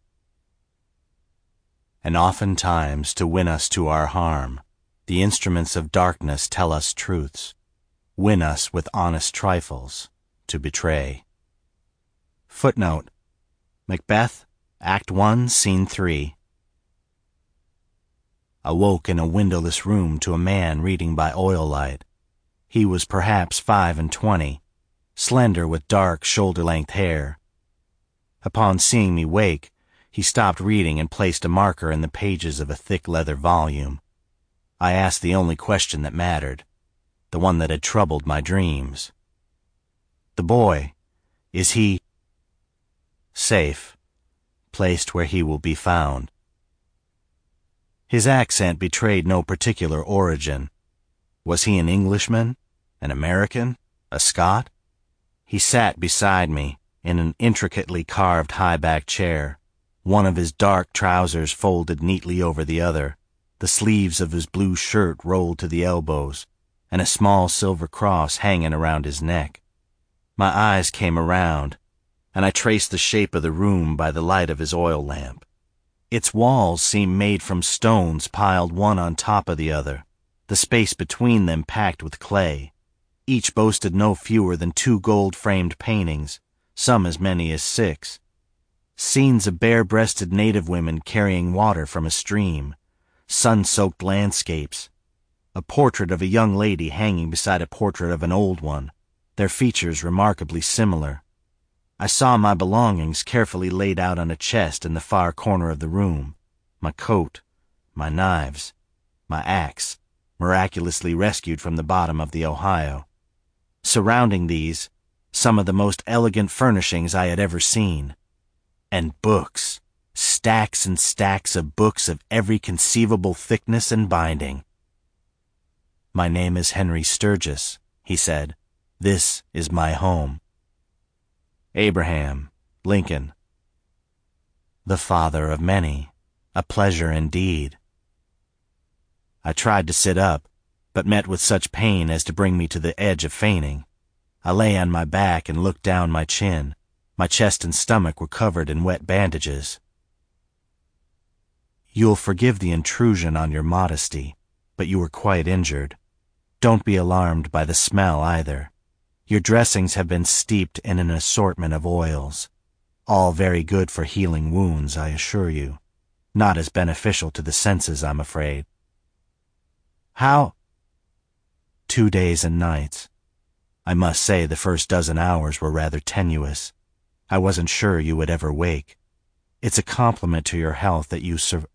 Speaker 1: And oftentimes, to win us to our harm, the instruments of darkness tell us truths, win us with honest trifles, to betray. Footnote: Macbeth, Act One, Scene Three. Awoke in a windowless room to a man reading by oil light. He was perhaps five and twenty, slender with dark shoulder-length hair. Upon seeing me wake, he stopped reading and placed a marker in the pages of a thick leather volume. I asked the only question that mattered, the one that had troubled my dreams. "The boy," Is he safe, placed where he will be found? His accent betrayed no particular origin. Was he an Englishman, an American, a Scot? He sat beside me in an intricately carved high-backed chair, one of his dark trousers folded neatly over the other, the sleeves of his blue shirt rolled to the elbows, and a small silver cross hanging around his neck. My eyes came around, and I traced the shape of the room by the light of his oil lamp. Its walls seemed made from stones piled one on top of the other, the space between them packed with clay. Each boasted no fewer than two gold-framed paintings, some as many as six. Scenes of bare-breasted native women carrying water from a stream, sun-soaked landscapes, a portrait of a young lady hanging beside a portrait of an old one, their features remarkably similar. I saw my belongings carefully laid out on a chest in the far corner of the room, my coat, my knives, my axe, miraculously rescued from the bottom of the Ohio. Surrounding these, some of the most elegant furnishings I had ever seen. And books, stacks and stacks of books of every conceivable thickness and binding. "My name is Henry Sturgis," he said. "This is my home." Abraham Lincoln. The father of many, a pleasure indeed. I tried to sit up, but met with such pain as to bring me to the edge of fainting. I lay on my back and looked down my chin. My chest and stomach were covered in wet bandages. "You'll forgive the intrusion on your modesty, but you were quite injured. Don't be alarmed by the smell either. Your dressings have been steeped in an assortment of oils. All very good for healing wounds, I assure you. Not as beneficial to the senses, I'm afraid." "How?" "Two days and nights. I must say the first dozen hours were rather tenuous. I wasn't sure you would ever wake. It's a compliment to your health that you sur—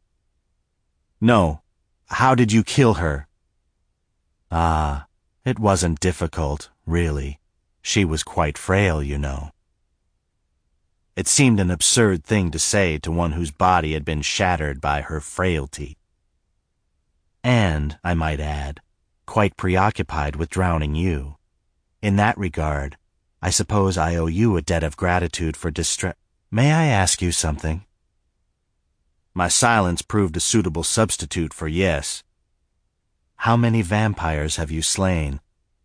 Speaker 1: "No. How did you kill her?" "Ah, it wasn't difficult, really. She was quite frail, you know." It seemed an absurd thing to say to one whose body had been shattered by her frailty. "And, I might add, quite preoccupied with drowning you. In that regard, I suppose I owe you a debt of gratitude for distre— May I ask you something?" My silence proved a suitable substitute for yes. "How many vampires have you slain?"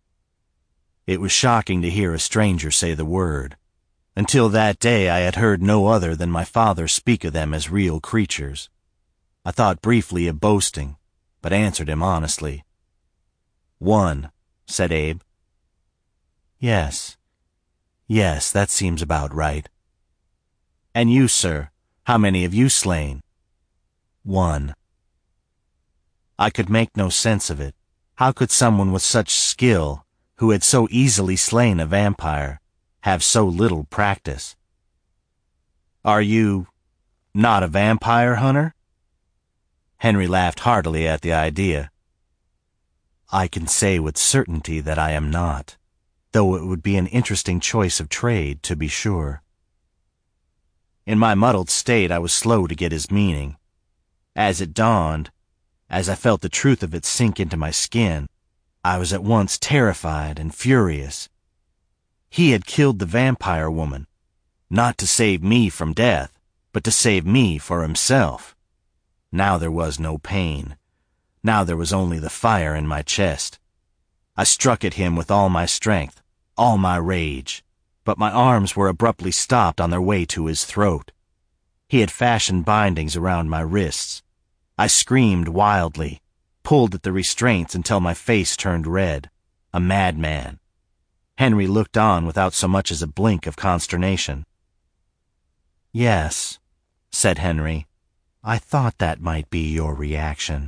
Speaker 1: It was shocking to hear a stranger say the word. Until that day I had heard no other than my father speak of them as real creatures. I thought briefly of boasting, but answered him honestly. "One," said Abe. Yes. Yes, that seems about right." "And you, sir, how many have you slain?" "One." I could make no sense of it. How could someone with such skill, who had so easily slain a vampire, have so little practice? "Are you not a vampire hunter?" Henry laughed heartily at the idea. "I can say with certainty that I am not, though it would be an interesting choice of trade, to be sure." In my muddled state I was slow to get his meaning. As it dawned, as I felt the truth of it sink into my skin, I was at once terrified and furious. He had killed the vampire woman, not to save me from death, but to save me for himself. Now there was no pain. Now there was only the fire in my chest. I struck at him with all my strength, all my rage, but my arms were abruptly stopped on their way to his throat. He had fashioned bindings around my wrists. I screamed wildly, pulled at the restraints until my face turned red, a madman. Henry looked on without so much as a blink of consternation. "Yes," said Henry, "I thought that might be your reaction."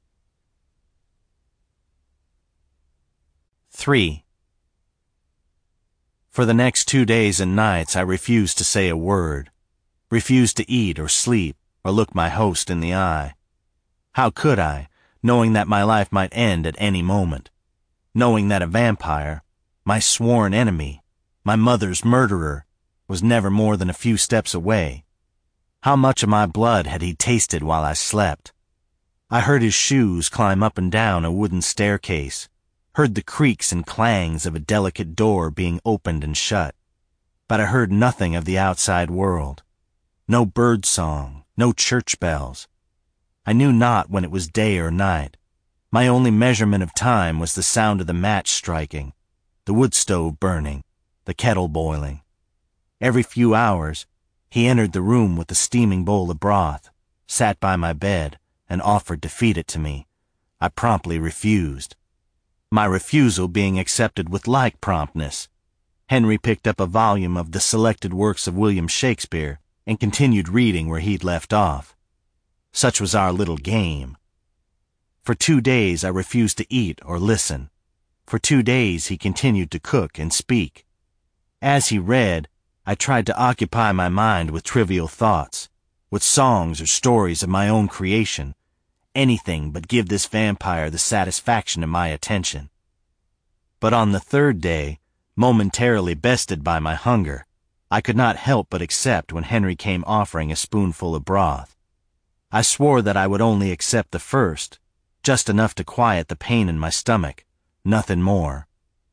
Speaker 1: Three. For the next two days and nights I refused to say a word, refused to eat or sleep or look my host in the eye. How could I, knowing that my life might end at any moment, knowing that a vampire, my sworn enemy, my mother's murderer, was never more than a few steps away. How much of my blood had he tasted while I slept? I heard his shoes climb up and down a wooden staircase, heard the creaks and clangs of a delicate door being opened and shut, but I heard nothing of the outside world. No bird song, no church bells. I knew not when it was day or night. My only measurement of time was the sound of the match striking, the wood stove burning, the kettle boiling. Every few hours, he entered the room with a steaming bowl of broth, sat by my bed, and offered to feed it to me. I promptly refused. My refusal being accepted with like promptness, Henry picked up a volume of the selected works of William Shakespeare and continued reading where he'd left off. Such was our little game. For two days I refused to eat or listen. For two days he continued to cook and speak. As he read, I tried to occupy my mind with trivial thoughts, with songs or stories of my own creation, anything but give this vampire the satisfaction of my attention. But on the third day, momentarily bested by my hunger, I could not help but accept when Henry came offering a spoonful of broth. I swore that I would only accept the first, just enough to quiet the pain in my stomach, nothing more.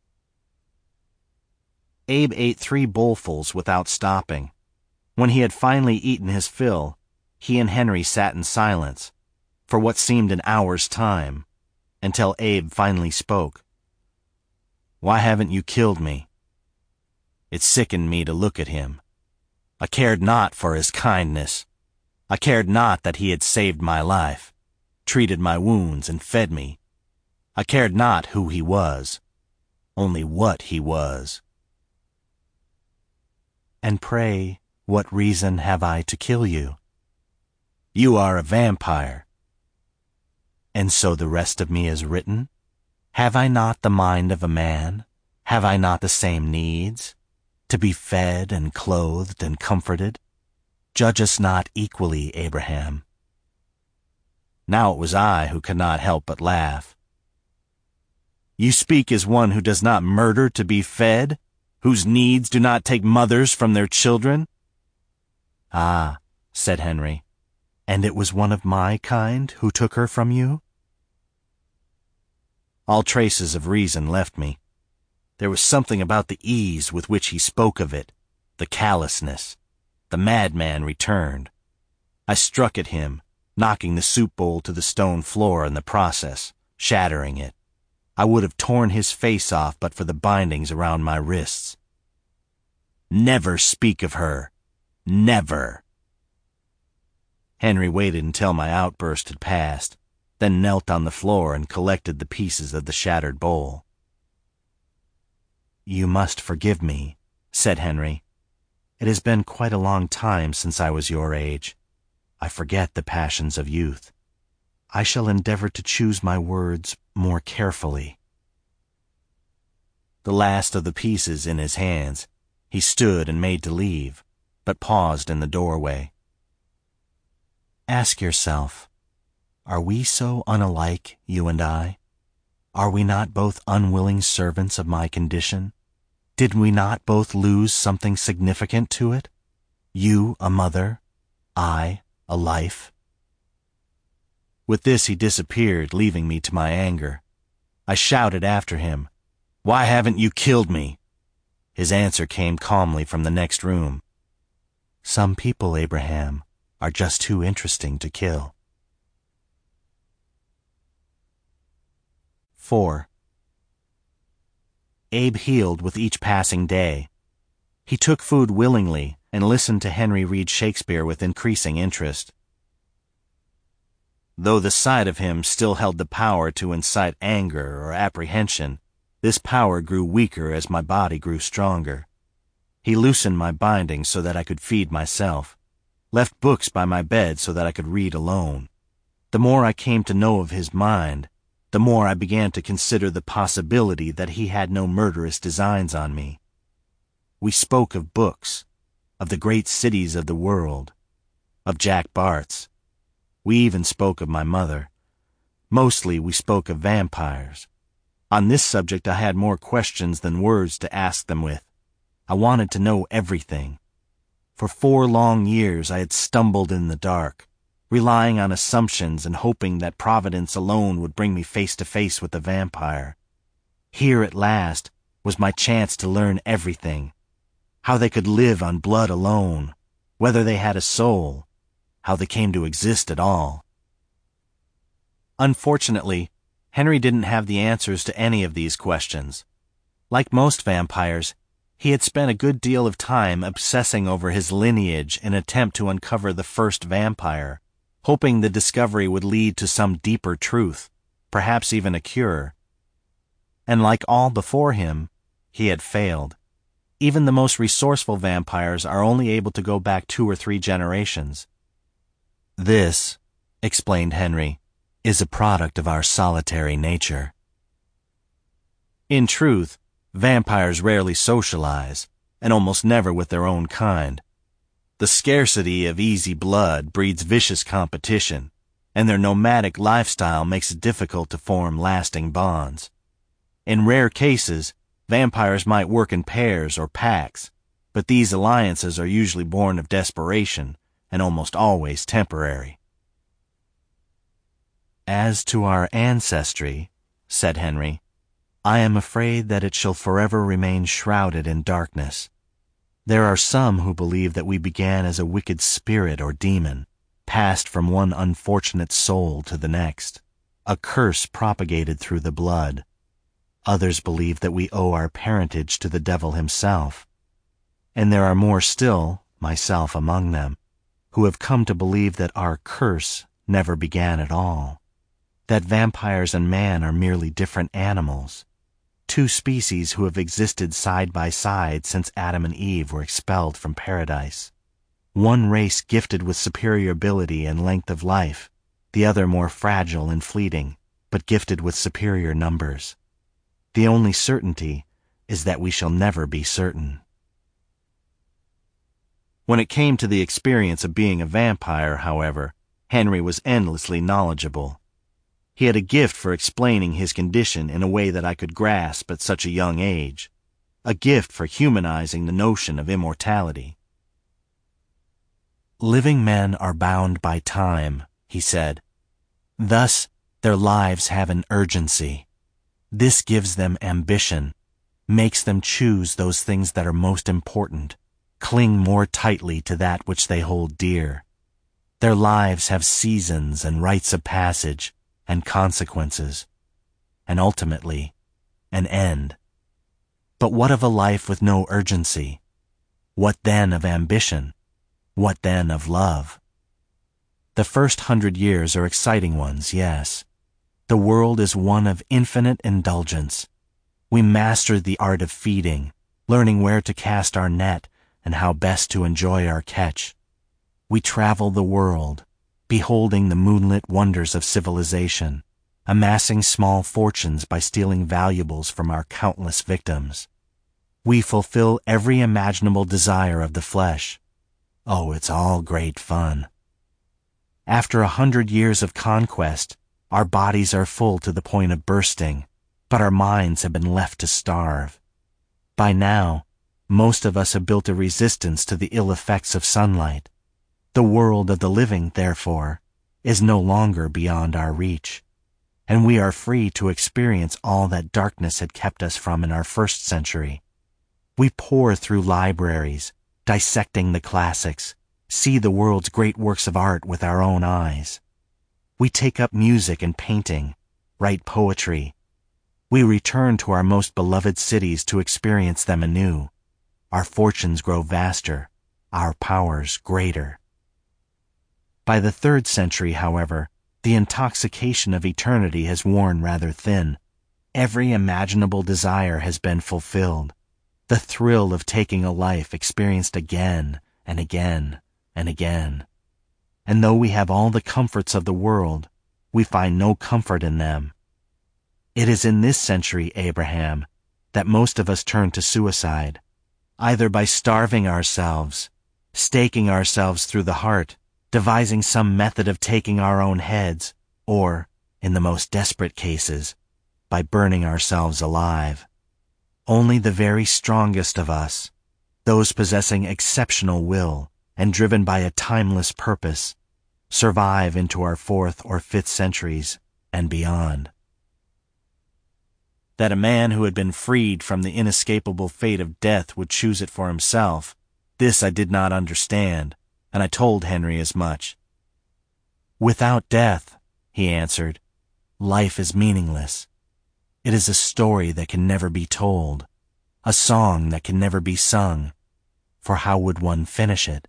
Speaker 1: Abe ate three bowlfuls without stopping. When he had finally eaten his fill, he and Henry sat in silence, for what seemed an hour's time, until Abe finally spoke. "Why haven't you killed me?" It sickened me to look at him. I cared not for his kindness. I cared not that he had saved my life, treated my wounds, and fed me. I cared not who he was, only what he was. "And pray, what reason have I to kill you?" "You are a vampire." "And so the rest of me is written? Have I not the mind of a man? Have I not the same needs? To be fed and clothed and comforted? Judge us not equally, Abraham." Now it was I who could not help but laugh. "You speak as one who does not murder to be fed, whose needs do not take mothers from their children." "Ah," said Henry, "and it was one of my kind who took her from you?" All traces of reason left me. There was something about the ease with which he spoke of it, the callousness. The madman returned. I struck at him, knocking the soup bowl to the stone floor in the process, shattering it. I would have torn his face off but for the bindings around my wrists. "Never speak of her. Never." Henry waited until my outburst had passed, then knelt on the floor and collected the pieces of the shattered bowl. "You must forgive me," said Henry. "It has been quite a long time since I was your age. I forget the passions of youth. I shall endeavor to choose my words more carefully." The last of the pieces in his hands, he stood and made to leave, but paused in the doorway. "Ask yourself, are we so unalike, you and I? Are we not both unwilling servants of my condition? Did we not both lose something significant to it? You a mother, I a life." With this he disappeared, leaving me to my anger. I shouted after him, "Why haven't you killed me?" His answer came calmly from the next room. "Some people, Abraham, are just too interesting to kill." Four. Abe healed with each passing day. He took food willingly and listened to Henry read Shakespeare with increasing interest. Though the sight of him still held the power to incite anger or apprehension, this power grew weaker as my body grew stronger. He loosened my bindings so that I could feed myself, left books by my bed so that I could read alone. The more I came to know of his mind, the more I began to consider the possibility that he had no murderous designs on me. We spoke of books, of the great cities of the world, of Jack Bart's. We even spoke of my mother. Mostly we spoke of vampires. On this subject I had more questions than words to ask them with. I wanted to know everything, For four long years I had stumbled in the dark, relying on assumptions and hoping that Providence alone would bring me face to face with the vampire. Here at last was my chance to learn everything: how they could live on blood alone, whether they had a soul, how they came to exist at all. Unfortunately, Henry didn't have the answers to any of these questions. Like most vampires, he had spent a good deal of time obsessing over his lineage in an attempt to uncover the first vampire, hoping the discovery would lead to some deeper truth, perhaps even a cure. And like all before him, he had failed. Even the most resourceful vampires are only able to go back two or three generations. This, explained Henry, is a product of our solitary nature. In truth, vampires rarely socialize, and almost never with their own kind. The scarcity of easy blood breeds vicious competition, and their nomadic lifestyle makes it difficult to form lasting bonds. In rare cases, vampires might work in pairs or packs, but these alliances are usually born of desperation and almost always temporary. As to our ancestry, said Henry, I am afraid that it shall forever remain shrouded in darkness. There are some who believe that we began as a wicked spirit or demon, passed from one unfortunate soul to the next, a curse propagated through the blood. Others believe that we owe our parentage to the devil himself. And there are more still, myself among them, who have come to believe that our curse never began at all, that vampires and man are merely different animals, two species who have existed side by side since Adam and Eve were expelled from paradise. One race gifted with superior ability and length of life, the other more fragile and fleeting, but gifted with superior numbers. The only certainty is that we shall never be certain. When it came to the experience of being a vampire, however, Henry was endlessly knowledgeable. He had a gift for explaining his condition in a way that I could grasp at such a young age, a gift for humanizing the notion of immortality. Living men are bound by time, he said. Thus, their lives have an urgency. This gives them ambition, makes them choose those things that are most important, cling more tightly to that which they hold dear. Their lives have seasons and rites of passage and consequences, and ultimately, an end. But what of a life with no urgency? What then of ambition? What then of love? The first hundred years are exciting ones, yes. The world is one of infinite indulgence. We master the art of feeding, learning where to cast our net and how best to enjoy our catch. We travel the world, beholding the moonlit wonders of civilization, amassing small fortunes by stealing valuables from our countless victims. We fulfill every imaginable desire of the flesh. Oh, it's all great fun. After a hundred years of conquest, our bodies are full to the point of bursting, but our minds have been left to starve. By now, most of us have built a resistance to the ill effects of sunlight. The world of the living, therefore, is no longer beyond our reach, and we are free to experience all that darkness had kept us from in our first century. We pore through libraries, dissecting the classics, see the world's great works of art with our own eyes. We take up music and painting, write poetry. We return to our most beloved cities to experience them anew. Our fortunes grow vaster, our powers greater. By the third century, however, the intoxication of eternity has worn rather thin. Every imaginable desire has been fulfilled. The thrill of taking a life experienced again and again and again. And though we have all the comforts of the world, we find no comfort in them. It is in this century, Abraham, that most of us turn to suicide, either by starving ourselves, staking ourselves through the heart, devising some method of taking our own heads, or, in the most desperate cases, by burning ourselves alive. Only the very strongest of us, those possessing exceptional will, and driven by a timeless purpose, survive into our fourth or fifth centuries and beyond. That a man who had been freed from the inescapable fate of death would choose it for himself, this I did not understand, and I told Henry as much. "Without death," he answered, "life is meaningless. It is a story that can never be told, a song that can never be sung, for how would one finish it?"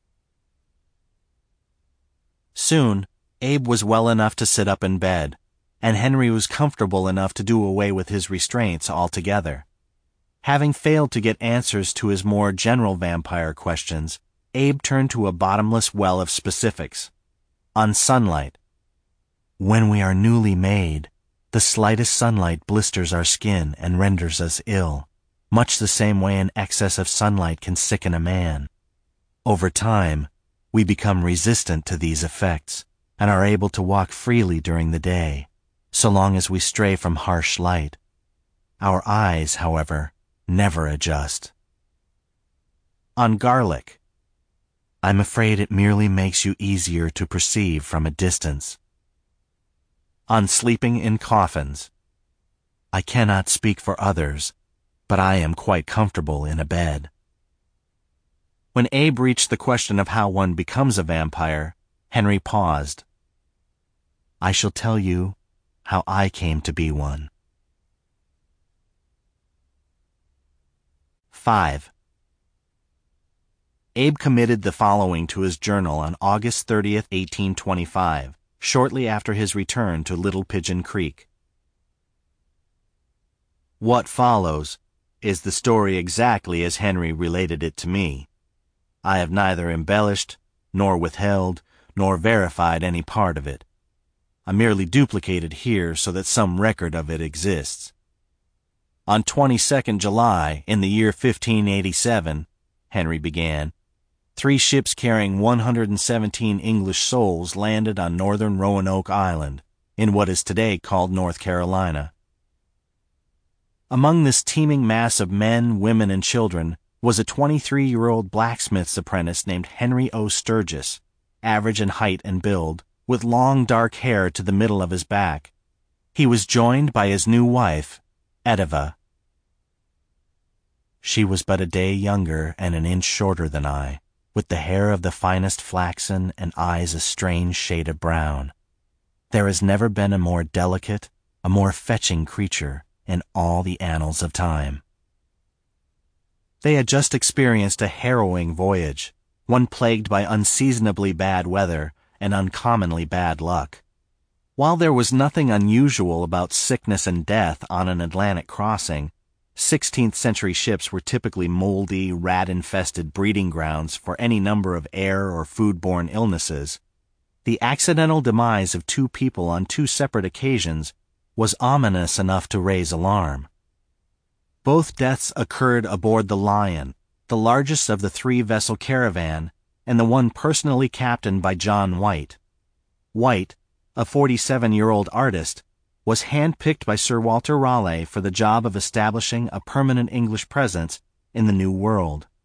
Speaker 1: Soon, Abe was well enough to sit up in bed, and Henry was comfortable enough to do away with his restraints altogether. Having failed to get answers to his more general vampire questions, Abe turned to a bottomless well of specifics. On sunlight. "When we are newly made, the slightest sunlight blisters our skin and renders us ill, much the same way an excess of sunlight can sicken a man. Over time, we become resistant to these effects and are able to walk freely during the day, so long as we stray from harsh light. Our eyes, however, never adjust." On garlic. "I'm afraid it merely makes you easier to perceive from a distance." On sleeping in coffins. "I cannot speak for others, but I am quite comfortable in a bed." When Abe reached the question of how one becomes a vampire, Henry paused. "I shall tell you how I came to be one." five. Abe committed the following to his journal on August thirtieth, eighteen twenty-five, shortly after his return to Little Pigeon Creek. "What follows is the story exactly as Henry related it to me. I have neither embellished, nor withheld, nor verified any part of it. I merely duplicate it here so that some record of it exists. On twenty-second July, in the year fifteen eighty-seven, Henry began, three ships carrying one hundred seventeen English souls landed on northern Roanoke Island, in what is today called North Carolina. Among this teeming mass of men, women, and children was a twenty-three-year-old blacksmith's apprentice named Henry O. Sturgis, average in height and build, with long dark hair to the middle of his back. He was joined by his new wife, Ediva. She was but a day younger and an inch shorter than I, with the hair of the finest flaxen and eyes a strange shade of brown. There has never been a more delicate, a more fetching creature in all the annals of time. They had just experienced a harrowing voyage, one plagued by unseasonably bad weather and uncommonly bad luck. While there was nothing unusual about sickness and death on an Atlantic crossing, sixteenth century ships were typically moldy, rat-infested breeding grounds for any number of air or food-borne illnesses. The accidental demise of two people on two separate occasions was ominous enough to raise alarm. Both deaths occurred aboard the Lion, the largest of the three-vessel caravan, and the one personally captained by John White. White, a forty-seven-year-old artist, was handpicked by Sir Walter Raleigh for the job of establishing a permanent English presence in the New World.